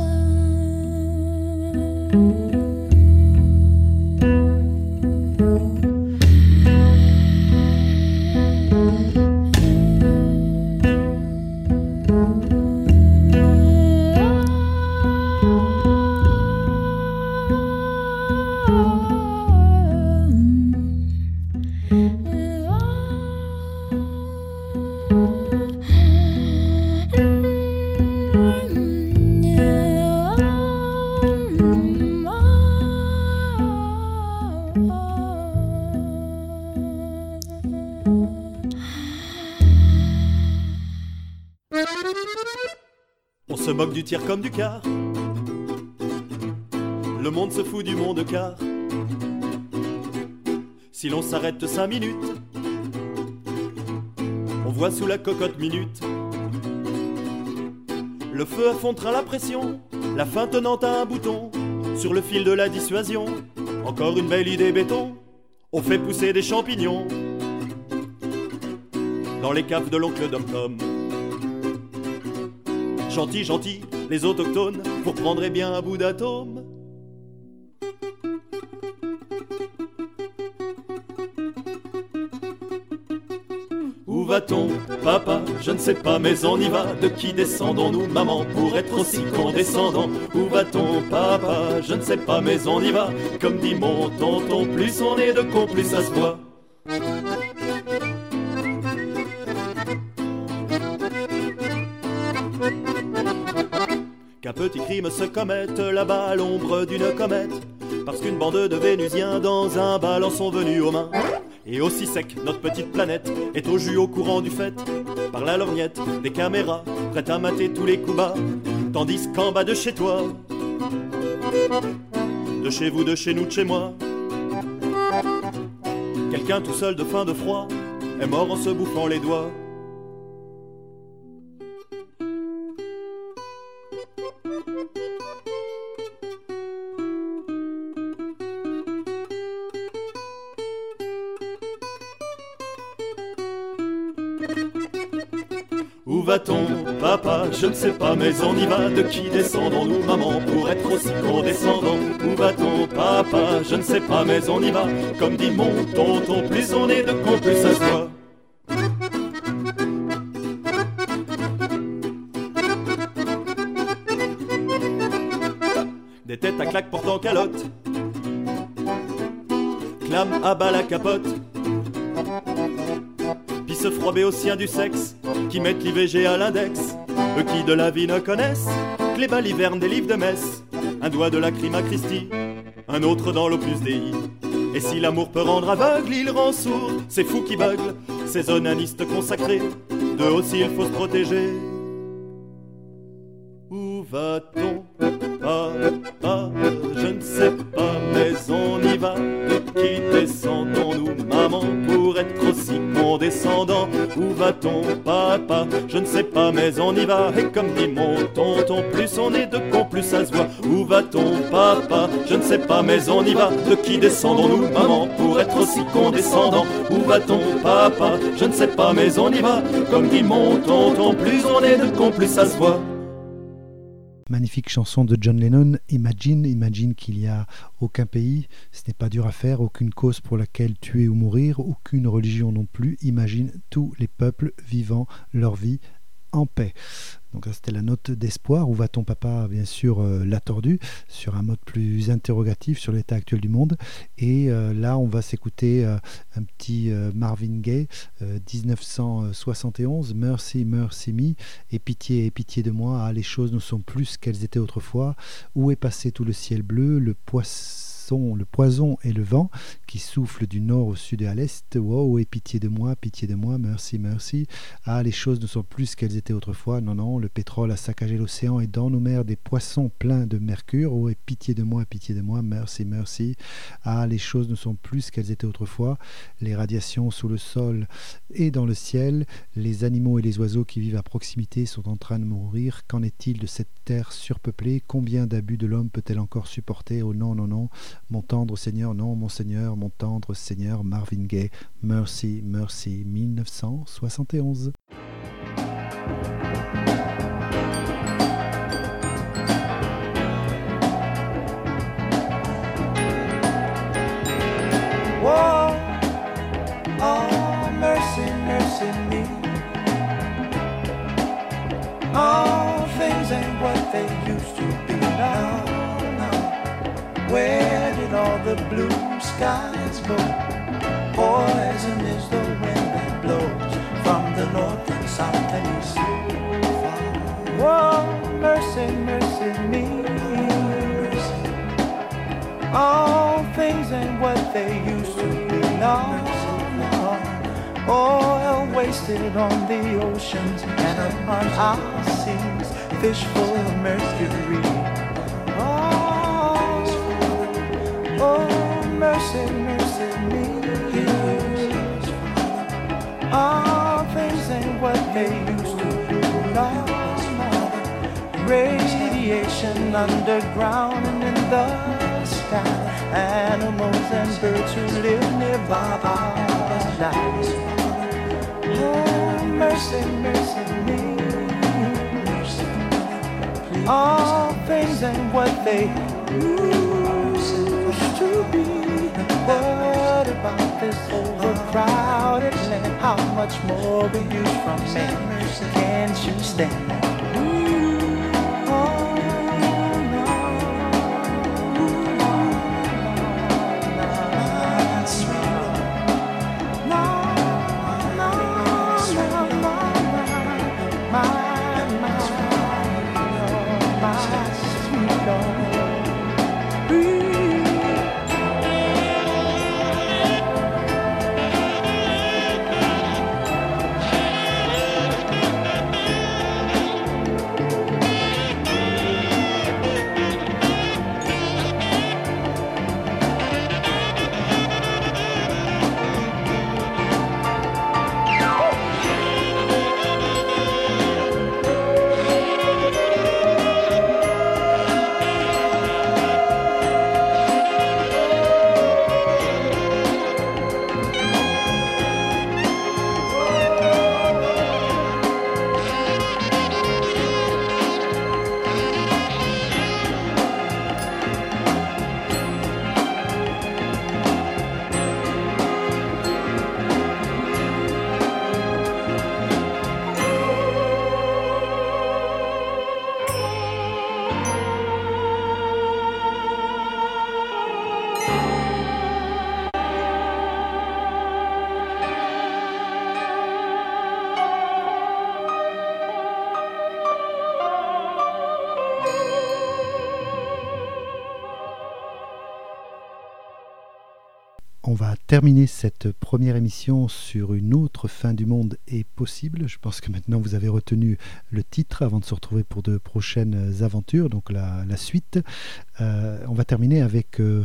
se moque du tiers comme du quart. Le monde se fout du monde car si l'on s'arrête cinq minutes, on voit sous la cocotte minute le feu à fond de train, la pression, la fin tenant à un bouton sur le fil de la dissuasion. Encore une belle idée béton, on fait pousser des champignons dans les caves de l'oncle Dom Tom. Gentil, gentil, les autochtones, vous reprendrez bien un bout d'atome. Où va-t-on, papa? Je ne sais pas, mais on y va. De qui descendons-nous, maman, pour être aussi condescendant? Où va-t-on, papa? Je ne sais pas, mais on y va. Comme dit mon tonton, plus on est de con, plus ça se voit. Qu'un petit crime se commette là-bas à l'ombre d'une comète, parce qu'une bande de Vénusiens dans un bal en sont venus aux mains. Et aussi sec, notre petite planète est au jus au courant du fait, par la lorgnette des caméras, prêtes à mater tous les coups bas. Tandis qu'en bas de chez toi, de chez vous, de chez nous, de chez moi, quelqu'un tout seul de faim, de froid, est mort en se bouffant les doigts. Où va-t-on, papa? Je ne sais pas, mais on y va. De qui descendons-nous, maman, pour être aussi condescendant? Où va-t-on, papa? Je ne sais pas, mais on y va. Comme dit mon tonton, plus on est de con, plus ça se voit. Des têtes à claques portant calotte, clame à bas la capote, puis se froid béotien du sexe, qui mettent l'I V G à l'index. Eux qui de la vie ne connaissent que les balivernes des livres de messe. Un doigt de la crime à Christie, un autre dans l'Opus Dei. Et si l'amour peut rendre aveugle, il rend sourd. C'est fou qui beugle, ces onanistes consacrés. D'eux aussi il faut se protéger. Où va-t-on, papa? Je ne sais pas, mais on y va. De qui descendons-nous, maman, pour être aussi condescendant? Où va-t-on, papa? Je ne sais pas, mais on y va. Et comme dit mon tonton, plus on est de con, plus ça se voit. Où va-t-on, papa? Je ne sais pas, mais on y va. De qui descendons-nous, maman, pour être aussi condescendant? Où va-t-on, papa? Je ne sais pas, mais on y va. Comme dit mon tonton, plus on est de con, plus ça se voit. Magnifique chanson de John Lennon, Imagine, imagine qu'il n'y a aucun pays, ce n'est pas dur à faire, aucune cause pour laquelle tuer ou mourir, aucune religion non plus, imagine tous les peuples vivant leur vie en paix. Donc ça c'était la note d'espoir. Où va ton papa? Bien sûr euh, l'a tordu, sur un mode plus interrogatif sur l'état actuel du monde. Et euh, là on va s'écouter euh, un petit euh, Marvin Gaye, euh, dix-neuf cent soixante et onze, Mercy, Mercy Me, et pitié, et pitié de moi, ah, les choses ne sont plus qu'elles étaient autrefois, où est passé tout le ciel bleu, le poisson, le poison et le vent qui soufflent du nord au sud et à l'est. Wow, et pitié de moi, pitié de moi, merci, merci. Ah, les choses ne sont plus qu'elles étaient autrefois. Non, non, le pétrole a saccagé l'océan et dans nos mers des poissons pleins de mercure. Oh, et pitié de moi, pitié de moi, merci, merci. Ah, les choses ne sont plus qu'elles étaient autrefois. Les radiations sous le sol et dans le ciel, les animaux et les oiseaux qui vivent à proximité sont en train de mourir. Qu'en est-il de cette terre surpeuplée? Combien d'abus de l'homme peut-elle encore supporter? Oh non, non, non. Mon tendre Seigneur, non, mon Seigneur, mon tendre Seigneur, Marvin Gaye, Mercy, Mercy, dix-neuf cent soixante et onze. Whoa, oh, mercy, mercy me. All things ain't what they used to be now. Where did all the blue skies go? Poison is the wind that blows from the north and south and east. Whoa, mercy, mercy me. All things ain't what they used to be now. Oil wasted on the oceans and upon our seas. fish full of mercury. Oh, oh, mercy, mercy me. All things ain't what they used to be. No, no. Radiation underground and in the sky. Animals and birds who live nearby are nice. Oh, mercy, mercy me. All things ain't what they used to be. What about this overcrowded land? How much more will you from me? Can't you stand? Oh, no, no, no, no, no, my, my, my sweet Lord. On va terminer cette première émission sur une autre fin du monde est possible. Je pense que maintenant vous avez retenu le titre avant de se retrouver pour de prochaines aventures, donc la, la suite. Euh, on va terminer avec euh,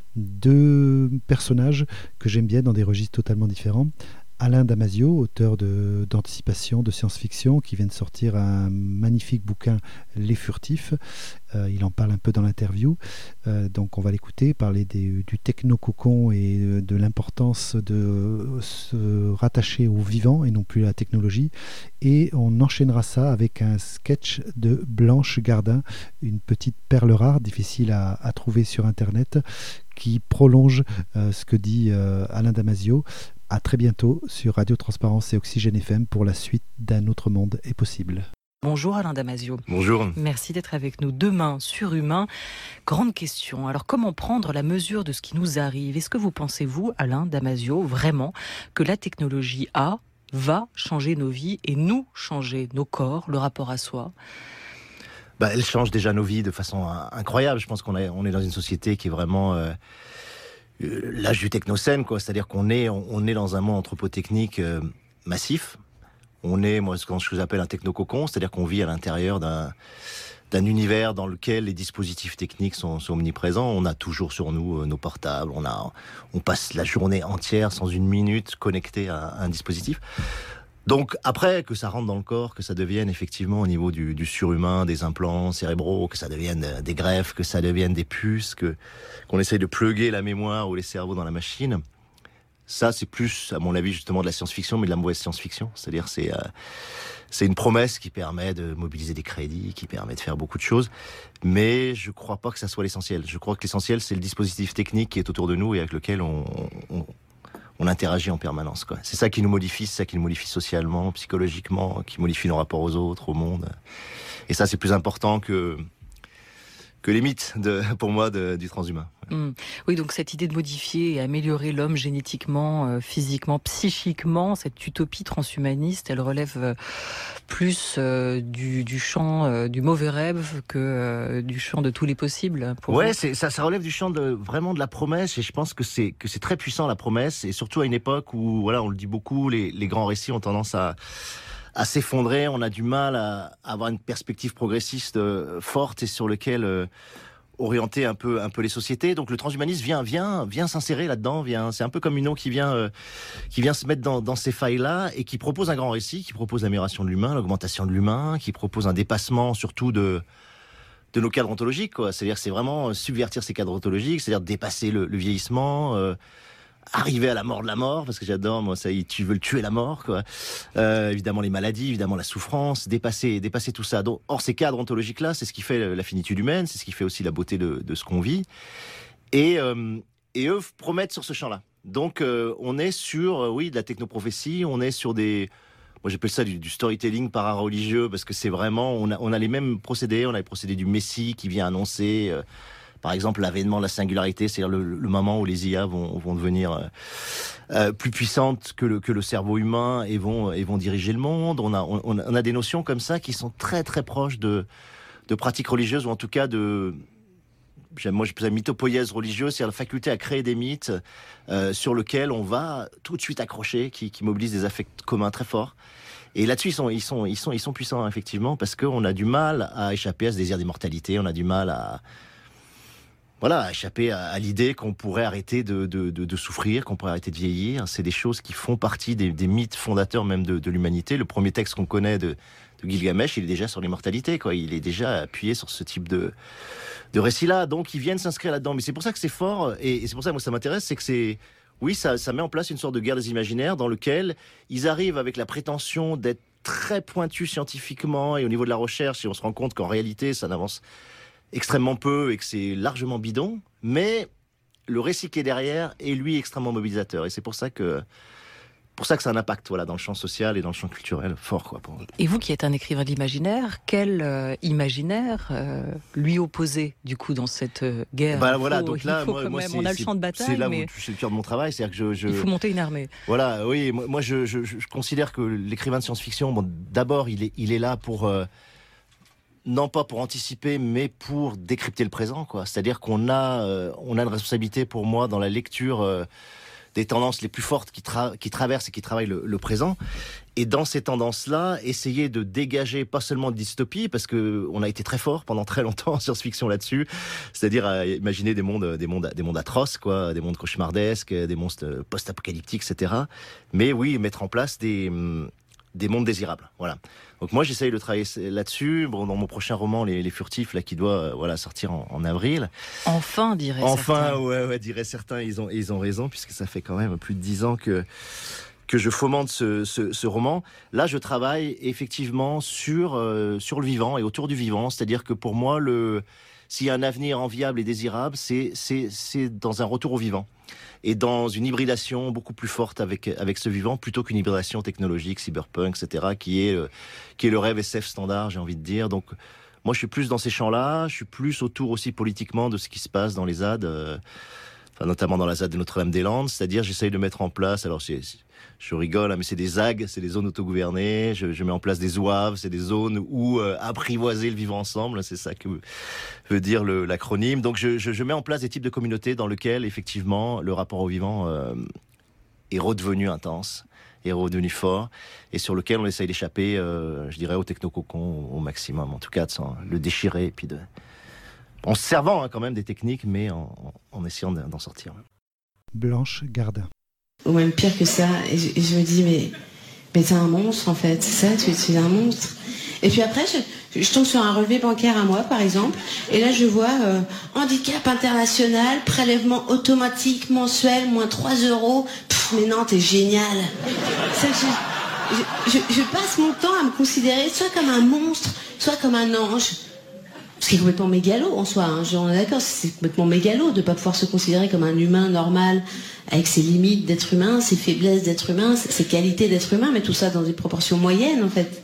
deux personnages que j'aime bien dans des registres totalement différents. Alain Damasio, auteur de, d'anticipation, de science-fiction, qui vient de sortir un magnifique bouquin, Les Furtifs. Euh, il en parle un peu dans l'interview. Euh, donc on va l'écouter, parler des, du techno-cocon et de, de l'importance de se rattacher au vivant et non plus à la technologie. Et on enchaînera ça avec un sketch de Blanche Gardin, une petite perle rare, difficile à, à trouver sur Internet, qui prolonge euh, ce que dit euh, Alain Damasio. À très bientôt sur Radio Transparence et Oxygène F M pour la suite d'Un autre monde est possible. Bonjour Alain Damasio. Bonjour. Merci d'être avec nous. Demain, Surhumain, grande question. Alors comment prendre la mesure de ce qui nous arrive ? Est-ce que vous pensez, vous, Alain Damasio, vraiment que la technologie a, va changer nos vies et nous changer nos corps, le rapport à soi ? Bah, elle change déjà nos vies de façon incroyable. Je pense qu'on est, on est dans une société qui est vraiment... Euh... l'âge du technocène, quoi. C'est-à-dire qu'on est, on est dans un monde anthropotechnique euh, massif. On est, moi, ce que je appelle un technococon, c'est-à-dire qu'on vit à l'intérieur d'un, d'un univers dans lequel les dispositifs techniques sont, sont omniprésents. On a toujours sur nous euh, nos portables. On a, on passe la journée entière sans une minute connecté à, à un dispositif. Donc après, que ça rentre dans le corps, que ça devienne effectivement au niveau du, du surhumain, des implants cérébraux, que ça devienne des greffes, que ça devienne des puces, que, qu'on essaye de plugger la mémoire ou les cerveaux dans la machine, ça c'est plus, à mon avis, justement de la science-fiction, mais de la mauvaise science-fiction. C'est-à-dire c'est, euh, c'est une promesse qui permet de mobiliser des crédits, qui permet de faire beaucoup de choses, mais je ne crois pas que ça soit l'essentiel. Je crois que l'essentiel, c'est le dispositif technique qui est autour de nous et avec lequel on... on on interagit en permanence, quoi. C'est ça qui nous modifie, c'est ça qui nous modifie socialement, psychologiquement, qui modifie nos rapports aux autres, au monde. Et ça, c'est plus important que, que les mythes, de, pour moi, de, du transhumain. Mmh. Oui, donc cette idée de modifier et améliorer l'homme génétiquement, euh, physiquement, psychiquement, cette utopie transhumaniste, elle relève euh, plus euh, du, du champ euh, du mauvais rêve que euh, du champ de tous les possibles. Pour ouais, vous. c'est, ça, ça relève du champ de, vraiment de la promesse, et je pense que c'est, que c'est très puissant, la promesse, et surtout à une époque où, voilà, on le dit beaucoup, les, les grands récits ont tendance à... à s'effondrer, on a du mal à, à avoir une perspective progressiste euh, forte et sur lequel euh, orienter un peu, un peu les sociétés. Donc le transhumanisme vient, vient, vient s'insérer là-dedans. Vient, c'est un peu comme une eau qui vient, euh, qui vient se mettre dans, dans ces failles-là et qui propose un grand récit, qui propose l'amélioration de l'humain, l'augmentation de l'humain, qui propose un dépassement surtout de, de nos cadres ontologiques, quoi. C'est-à-dire, c'est vraiment subvertir ces cadres ontologiques, c'est-à-dire dépasser le, le vieillissement, euh, arriver à la mort de la mort, parce que j'adore, moi, ça, tu veux le tuer la mort, quoi. Euh, évidemment les maladies, évidemment la souffrance, dépasser, dépasser tout ça. Donc, or, ces cadres ontologiques-là, c'est ce qui fait la finitude humaine, c'est ce qui fait aussi la beauté de, de ce qu'on vit. Et, euh, et eux promettent sur ce champ-là. Donc, euh, on est sur, euh, oui, de la technoprophétie, on est sur des... Moi, j'appelle ça du, du storytelling para-religieux, parce que c'est vraiment... On a, on a les mêmes procédés, on a les procédés du Messie qui vient annoncer... Euh, Par exemple, l'avènement de la singularité, c'est-à-dire le, le moment où les I A vont, vont devenir euh, euh, plus puissantes que le, que le cerveau humain et vont, et vont diriger le monde. On a, on, on a des notions comme ça qui sont très très proches de, de pratiques religieuses, ou en tout cas de... Moi, je peux dire mythopoïèse religieuse, c'est-à-dire la faculté à créer des mythes euh, sur lesquels on va tout de suite accrocher, qui, qui mobilisent des affects communs très forts. Et là-dessus, ils sont, ils sont, ils sont, ils sont puissants, effectivement, parce qu'on a du mal à échapper à ce désir d'immortalité, on a du mal à... Voilà, échapper à, à l'idée qu'on pourrait arrêter de, de, de, de souffrir, qu'on pourrait arrêter de vieillir. C'est des choses qui font partie des, des mythes fondateurs même de, de l'humanité. Le premier texte qu'on connaît de, de Gilgamesh, il est déjà sur l'immortalité, quoi. Il est déjà appuyé sur ce type de, de récit-là. Donc, ils viennent s'inscrire là-dedans. Mais c'est pour ça que c'est fort, et, et c'est pour ça que moi, ça m'intéresse, c'est que c'est... Oui, ça, ça met en place une sorte de guerre des imaginaires dans lequel ils arrivent avec la prétention d'être très pointus scientifiquement et au niveau de la recherche, et on se rend compte qu'en réalité, ça n'avance extrêmement peu et que c'est largement bidon, mais le récit qui est derrière est lui extrêmement mobilisateur, et c'est pour ça que pour ça que ça a un impact, voilà, dans le champ social et dans le champ culturel fort, quoi. Pour... Et vous qui êtes un écrivain d'imaginaire, quel euh, imaginaire euh, lui opposer du coup dans cette euh, guerre? Bah, voilà, faut, donc là, moi, moi même, c'est, on a le champ de bataille, c'est là mais où je suis le cœur de mon travail, c'est-à-dire que je, je... il faut monter une armée. Voilà, oui, moi, moi je, je, je considère que l'écrivain de science-fiction, bon, d'abord, il est, il est là pour euh, non pas pour anticiper, mais pour décrypter le présent, quoi. C'est-à-dire qu'on a, euh, on a une responsabilité pour moi dans la lecture euh, des tendances les plus fortes qui, tra- qui traversent et qui travaillent le, le présent. Et dans ces tendances-là, essayer de dégager pas seulement de dystopie, parce que on a été très fort pendant très longtemps en science-fiction là-dessus, c'est-à-dire à imaginer des mondes, des mondes, des mondes atroces, quoi, des mondes cauchemardesques, des monstres post-apocalyptiques, et cetera. Mais oui, mettre en place des des mondes désirables, voilà. Donc moi j'essaye de travailler là-dessus. Bon, dans mon prochain roman, Les, les Furtifs, là, qui doit euh, voilà sortir en, en avril. Enfin, dirait enfin, certains. ouais, ouais, dirait certains. Ils ont, ils ont raison, puisque ça fait quand même plus de dix ans que que je fomente ce, ce, ce roman. Là, je travaille effectivement sur euh, sur le vivant et autour du vivant. C'est-à-dire que pour moi, le s'il y a un avenir enviable et désirable, c'est c'est c'est dans un retour au vivant. Et dans une hybridation beaucoup plus forte avec avec ce vivant, plutôt qu'une hybridation technologique, cyberpunk, et cetera, qui est euh, qui est le rêve S F standard, j'ai envie de dire. Donc, moi, je suis plus dans ces champs-là. Je suis plus autour aussi politiquement de ce qui se passe dans les Z A D, euh, enfin, notamment dans la Z A D de Notre-Dame-des-Landes. C'est-à-dire, j'essaye de mettre en place. Alors, c'est, c'est, je rigole, hein, mais c'est des Z A G, c'est des zones autogouvernées. Je, je mets en place des zouaves, c'est des zones où euh, apprivoiser le vivre ensemble. C'est ça que veut dire le, l'acronyme. Donc, je, je, je mets en place des types de communautés dans lesquelles, effectivement, le rapport au vivant euh, est redevenu intense, est redevenu fort, et sur lequel on essaye d'échapper, euh, je dirais, au technococon au maximum, en tout cas, de s'en, le déchirer, et puis de, en se servant hein, quand même des techniques, mais en, en essayant d'en sortir. Blanche Gardin. Ou même pire que ça, et je, et je me dis, mais, mais t'es un monstre en fait, c'est ça, tu, tu es un monstre. Et puis après, je, je tombe sur un relevé bancaire à moi, par exemple, et là je vois euh, handicap international, prélèvement automatique mensuel, moins trois euros. Pff, mais non, t'es génial. Ça, je, je, je, je passe mon temps à me considérer soit comme un monstre, soit comme un ange. Ce qui est complètement mégalo en soi, hein. On est d'accord, c'est complètement mégalo de ne pas pouvoir se considérer comme un humain normal, avec ses limites d'être humain, ses faiblesses d'être humain, ses qualités d'être humain, mais tout ça dans des proportions moyennes en fait.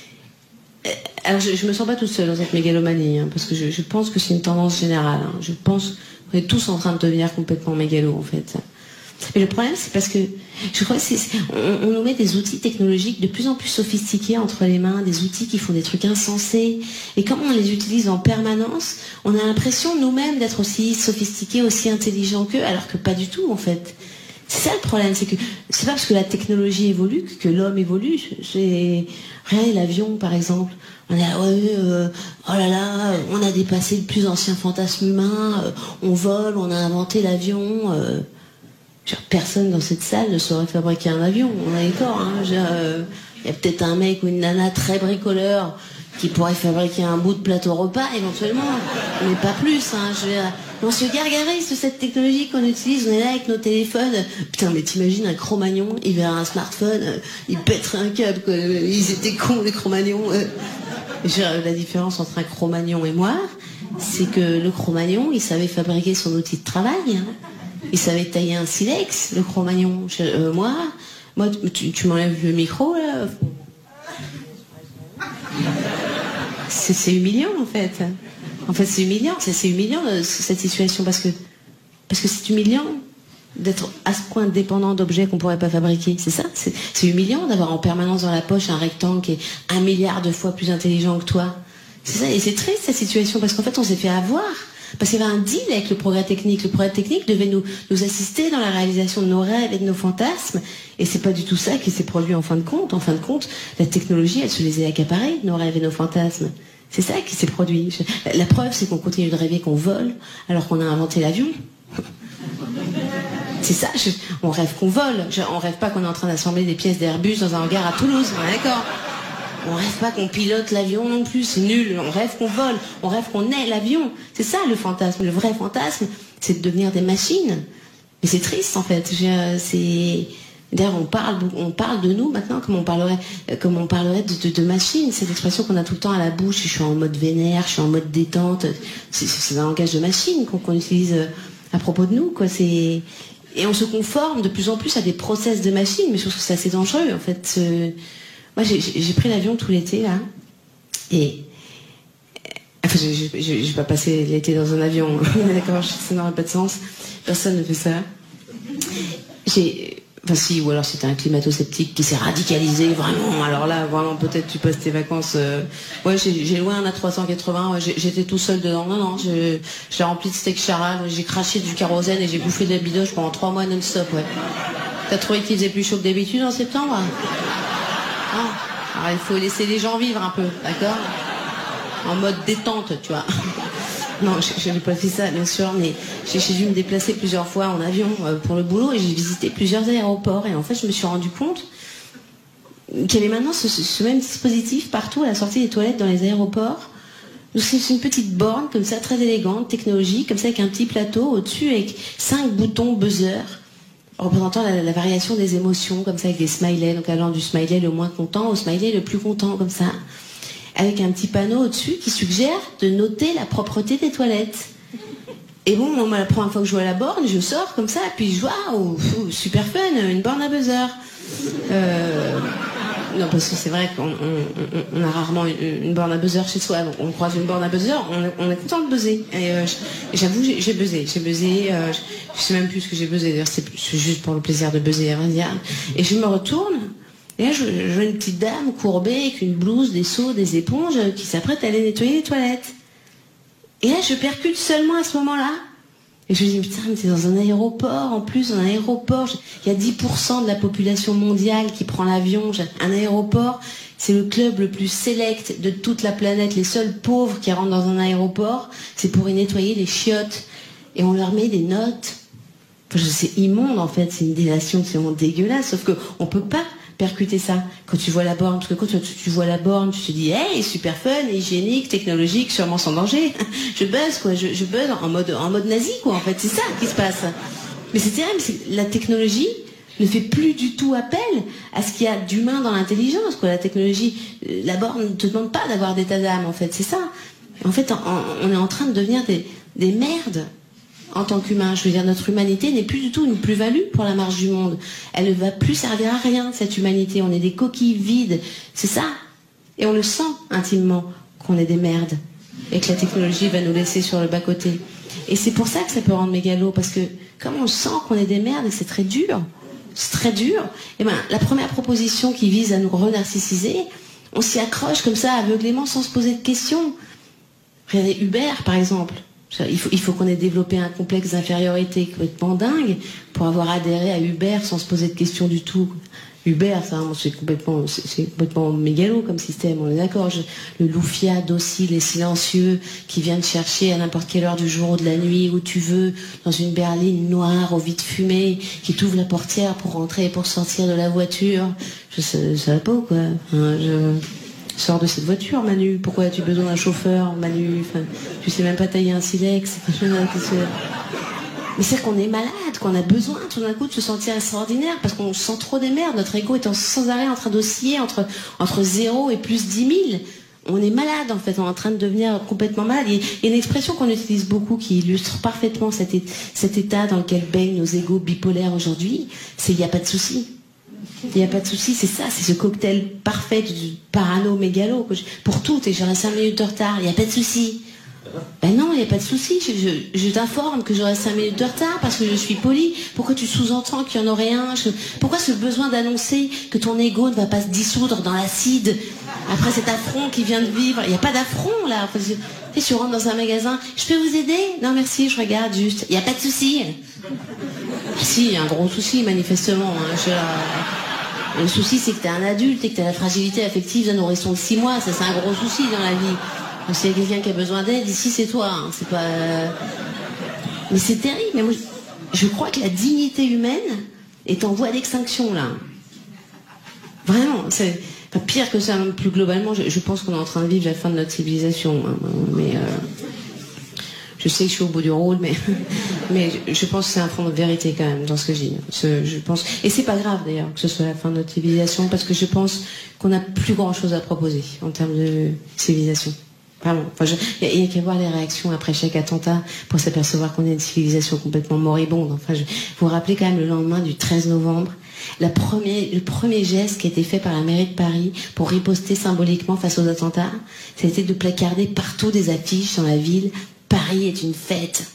Alors je, je me sens pas toute seule dans cette mégalomanie, hein, parce que je, je pense que c'est une tendance générale. Hein. Je pense qu'on est tous en train de devenir complètement mégalo en fait. Mais le problème, c'est parce que je crois que c'est, c'est, on, on nous met des outils technologiques de plus en plus sophistiqués entre les mains, des outils qui font des trucs insensés. Et comme on les utilise en permanence, on a l'impression nous-mêmes d'être aussi sophistiqués, aussi intelligents qu'eux, alors que pas du tout en fait. C'est ça le problème, c'est que c'est pas parce que la technologie évolue que, que l'homme évolue. C'est rien, l'avion par exemple. On est là, ouais, euh, oh là là, on a dépassé le plus ancien fantasme humain. Euh, on vole, on a inventé l'avion. Euh, genre, personne dans cette salle ne saurait fabriquer un avion. On est d'accord. Hein, il euh, y a peut-être un mec ou une nana très bricoleur qui pourrait fabriquer un bout de plateau repas éventuellement, mais pas plus. Hein, je veux dire, on se gargarise de cette technologie qu'on utilise, on est là avec nos téléphones. Putain, mais t'imagines un Cro-Magnon, il verrait un smartphone, euh, il pèterait un câble, quoi. Ils étaient cons les Cro-Magnons. Euh. Je veux dire, la différence entre un Cro-Magnon et moi, c'est que le Cro-Magnon, il savait fabriquer son outil de travail. Hein. Il savait tailler un silex, le Cro-Magnon. Je, euh, moi, moi, tu, tu m'enlèves le micro là. C'est, c'est humiliant en fait. En fait, c'est humiliant. C'est, c'est humiliant euh, cette situation parce que parce que c'est humiliant d'être à ce point dépendant d'objets qu'on pourrait pas fabriquer. C'est ça. C'est, c'est humiliant d'avoir en permanence dans la poche un rectangle qui est un milliard de fois plus intelligent que toi. C'est ça. Et c'est triste cette situation parce qu'en fait, on s'est fait avoir. Parce qu'il y avait un deal avec le progrès technique. Le progrès technique devait nous, nous assister dans la réalisation de nos rêves et de nos fantasmes. Et c'est pas du tout ça qui s'est produit en fin de compte. En fin de compte, la technologie, elle se les a accaparés, nos rêves et nos fantasmes. C'est ça qui s'est produit. La preuve, c'est qu'on continue de rêver qu'on vole alors qu'on a inventé l'avion. C'est ça, je, on rêve qu'on vole. Je, on rêve pas qu'on est en train d'assembler des pièces d'Airbus dans un hangar à Toulouse. Ouais, d'accord. On rêve pas qu'on pilote l'avion non plus, c'est nul. On rêve qu'on vole, on rêve qu'on ait l'avion. C'est ça le fantasme. Le vrai fantasme, c'est de devenir des machines. Mais c'est triste en fait. Je, c'est... D'ailleurs, on parle, on parle de nous maintenant comme on parlerait, comme on parlerait de, de, de machines. C'est l'expression qu'on a tout le temps à la bouche. Je suis en mode vénère, je suis en mode détente. C'est, c'est un langage de machine qu'on, qu'on utilise à propos de nous, quoi. C'est... Et on se conforme de plus en plus à des process de machines. Mais je trouve que c'est assez dangereux en fait. Ce... Moi, j'ai, j'ai pris l'avion tout l'été, là, et... Enfin, je ne vais pas passer l'été dans un avion, d'accord, ça n'aurait pas de sens. Personne ne fait ça. J'ai... Enfin, si, ou alors c'était un climato-sceptique qui s'est radicalisé, vraiment. Alors là, vraiment, peut-être tu passes tes vacances... Euh... Ouais, j'ai, j'ai loué un A trois cent quatre-vingts, ouais, j'étais tout seul dedans. Non, non, je, je l'ai rempli de steak charal, j'ai craché du kérosène et j'ai bouffé de la bidoche pendant trois mois non-stop, ouais. T'as trouvé qu'il faisait plus chaud que d'habitude en septembre ? Alors il faut laisser les gens vivre un peu, d'accord ? En mode détente, tu vois. Non, je n'ai pas fait ça, bien sûr, mais j'ai, j'ai dû me déplacer plusieurs fois en avion euh, pour le boulot et j'ai visité plusieurs aéroports. Et en fait, je me suis rendu compte qu'il y avait maintenant ce, ce même dispositif partout à la sortie des toilettes dans les aéroports. C'est une petite borne comme ça, très élégante, technologique, comme ça, avec un petit plateau au-dessus, avec cinq boutons buzzer représentant la, la variation des émotions, comme ça, avec des smileys, donc allant du smiley le moins content au smiley le plus content, comme ça, avec un petit panneau au-dessus qui suggère de noter la propreté des toilettes. Et bon, moi, la première fois que je vois la borne, je sors comme ça, puis je vois, oh, oh, super fun, une borne à buzzer. Euh... Non, parce que c'est vrai qu'on on, on a rarement une, une borne à buzzer chez soi, donc on croise une borne à buzzer, on est, on est content de buzzer. Et euh, j'avoue, j'ai, j'ai buzzé, j'ai buzzé, euh, je, je sais même plus ce que j'ai buzzé, d'ailleurs c'est, c'est juste pour le plaisir de buzzer, hein, et je me retourne, et là je, je vois une petite dame courbée avec une blouse, des seaux, des éponges, qui s'apprête à aller nettoyer les toilettes. Et là je percute seulement à ce moment-là. Et je me dis, putain, mais c'est dans un aéroport, en plus, dans un aéroport, il y a dix pour cent de la population mondiale qui prend l'avion. Un aéroport, c'est le club le plus sélect de toute la planète. Les seuls pauvres qui rentrent dans un aéroport, c'est pour y nettoyer les chiottes. Et on leur met des notes. Enfin, c'est immonde, en fait, c'est une délation, c'est vraiment dégueulasse, sauf qu'on peut pas percuter ça quand tu vois la borne, parce que quand tu, tu vois la borne, tu te dis hey, super fun, hygiénique, technologique, sûrement sans danger. Je buzz quoi, je, je buzz en mode en mode nazi quoi, en fait, c'est ça qui se passe. Mais c'est terrible, c'est, la technologie ne fait plus du tout appel à ce qu'il y a d'humain dans l'intelligence quoi. La technologie, la borne ne te demande pas d'avoir d'état d'âme en fait, c'est ça. En fait, en, on est en train de devenir des, des merdes. En tant qu'humain, je veux dire, notre humanité n'est plus du tout une plus-value pour la marche du monde. Elle ne va plus servir à rien, cette humanité. On est des coquilles vides, c'est ça. Et on le sent intimement qu'on est des merdes et que la technologie va nous laisser sur le bas-côté. Et c'est pour ça que ça peut rendre mégalo, parce que comme on sent qu'on est des merdes et c'est très dur, c'est très dur, et ben la première proposition qui vise à nous renarcissiser, on s'y accroche comme ça aveuglément sans se poser de questions. Regardez Uber, par exemple. Il faut, il faut qu'on ait développé un complexe d'infériorité complètement dingue pour avoir adhéré à Uber sans se poser de questions du tout. Uber, ça, c'est complètement, c'est, c'est complètement mégalo comme système, on est d'accord. Je, le loufia, docile et silencieux, qui vient te chercher à n'importe quelle heure du jour ou de la nuit, où tu veux, dans une berline noire aux vitres fumées, qui t'ouvre la portière pour rentrer et pour sortir de la voiture. Je sais, ça va pas ou quoi? Enfin, je... Sors de cette voiture, Manu. Pourquoi as-tu besoin d'un chauffeur, Manu? Enfin, tu sais même pas tailler un silex. Mais c'est qu'on est malade, qu'on a besoin tout d'un coup de se sentir extraordinaire parce qu'on se sent trop des merdes. Notre ego est sans arrêt en train d'osciller entre, entre zéro et plus dix mille. On est malade en fait, on est en train de devenir complètement malade. Il y a une expression qu'on utilise beaucoup qui illustre parfaitement cet, é- cet état dans lequel baignent nos égos bipolaires aujourd'hui. C'est il n'y a pas de souci. Il n'y a pas de souci, c'est ça, c'est ce cocktail parfait du parano-mégalo. Que je, pour tout, et j'aurai cinq minutes de retard, il n'y a pas de souci. Ben non, il n'y a pas de souci, je, je, je t'informe que j'aurai cinq minutes de retard parce que je suis polie. Pourquoi tu sous-entends qu'il y en aurait un? je, Pourquoi ce besoin d'annoncer que ton ego ne va pas se dissoudre dans l'acide après cet affront qui vient de vivre? Il n'y a pas d'affront là. Enfin, je, tu rentres dans un magasin, je peux vous aider? Non merci, je regarde juste. Il n'y a pas de souci. Ah, si, il y a un gros souci manifestement. Hein, je, euh, le souci c'est que t'es un adulte et que t'as la fragilité affective d'un nourrisson de six mois. Ça c'est un gros souci dans la vie. Donc s'il y a quelqu'un qui a besoin d'aide, ici c'est toi. Hein, c'est pas. Euh... Mais c'est terrible. Mais moi, je crois que la dignité humaine est en voie d'extinction là. Vraiment. C'est enfin, pire que ça. Plus globalement, je, je pense qu'on est en train de vivre la fin de notre civilisation. Hein, mais. Euh... Je sais que je suis au bout du rôle, mais, mais je pense que c'est un fond de vérité quand même dans ce que je dis. Ce, je pense, et c'est pas grave d'ailleurs que ce soit la fin de notre civilisation, parce que je pense qu'on n'a plus grand chose à proposer en termes de civilisation. Vraiment. Enfin, il n'y a, a qu'à voir les réactions après chaque attentat pour s'apercevoir qu'on est une civilisation complètement moribonde. Enfin, je vous rappelez quand même le lendemain du treize novembre, la premier, le premier geste qui a été fait par la mairie de Paris pour riposter symboliquement face aux attentats, c'était de placarder partout des affiches dans la ville. Paris est une fête.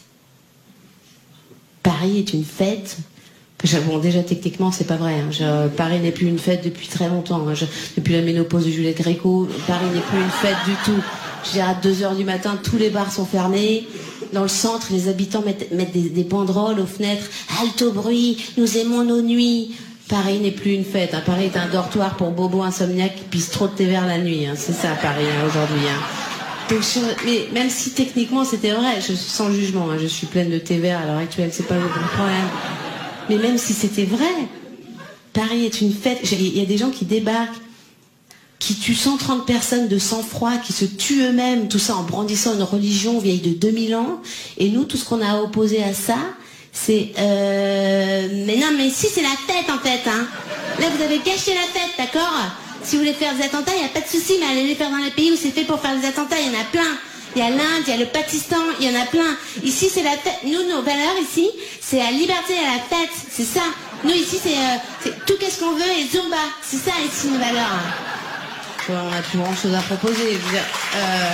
Paris est une fête. Bon, déjà, techniquement, c'est pas vrai. Hein. Je, Paris n'est plus une fête depuis très longtemps. Hein. Je, depuis la ménopause de Juliette Gréco, Paris n'est plus une fête du tout. Je veux dire, à deux heures du matin, tous les bars sont fermés. Dans le centre, les habitants mettent, mettent des, des banderoles aux fenêtres. Halte au bruit, nous aimons nos nuits. Paris n'est plus une fête. Hein. Paris est un dortoir pour bobos insomniaques qui pissent trop de thé vert la nuit. Hein. C'est ça, Paris, hein, aujourd'hui. Hein. Donc, je, mais même si techniquement c'était vrai, je, sans jugement, hein, je suis pleine de thé vert à l'heure actuelle, c'est pas le problème. Mais même si c'était vrai, Paris est une fête. Il y a des gens qui débarquent, qui tuent cent trente personnes de sang-froid, qui se tuent eux-mêmes, tout ça en brandissant une religion vieille de deux mille ans. Et nous, tout ce qu'on a opposé à ça, c'est... Euh, mais non, mais si, c'est la fête en fait. Hein. Là, vous avez gâché la fête, d'accord ? Si vous voulez faire des attentats, il n'y a pas de souci, mais allez les faire dans les pays où c'est fait pour faire des attentats, il y en a plein. Il y a l'Inde, il y a le Pakistan, il y en a plein. Ici, c'est la fête. Nous, nos valeurs ici, c'est la liberté et la fête. C'est ça. Nous, ici, c'est, euh, c'est tout qu'est-ce qu'on veut et Zumba. C'est ça, ici, nos valeurs. On n'a plus grand-chose à proposer. Je veux dire, euh...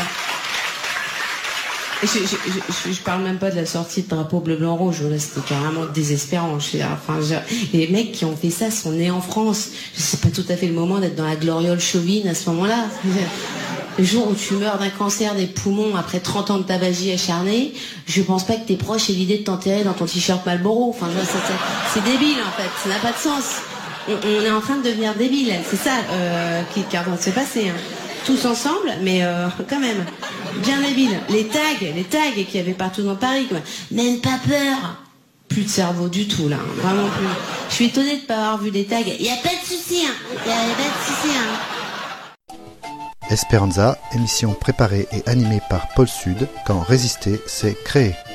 Je, je, je, je parle même pas de la sortie de drapeau bleu blanc rouge. Là, c'était carrément désespérant. Je, enfin, je, les mecs qui ont fait ça sont nés en France. C'est pas tout à fait le moment d'être dans la gloriole chauvine à ce moment-là. Le jour où tu meurs d'un cancer des poumons après trente ans de tabagie acharné, je pense pas que tes proches aient l'idée de t'enterrer dans ton t-shirt Marlboro. Enfin, c'est débile en fait. Ça n'a pas de sens. On, on est en train de devenir débile. C'est ça euh, qui est en train de se passer. Hein. Tous ensemble, mais euh, quand même, bien débile. Les tags, les tags qu'il y avait partout dans Paris, quoi. Même pas peur. Plus de cerveau du tout, là. Hein. Vraiment plus. Je suis étonnée de ne pas avoir vu des tags. Il n'y a pas de souci, hein. Il n'y a, a pas de souci, hein. Esperanza, émission préparée et animée par Paul Sud, quand Résister s'est créé.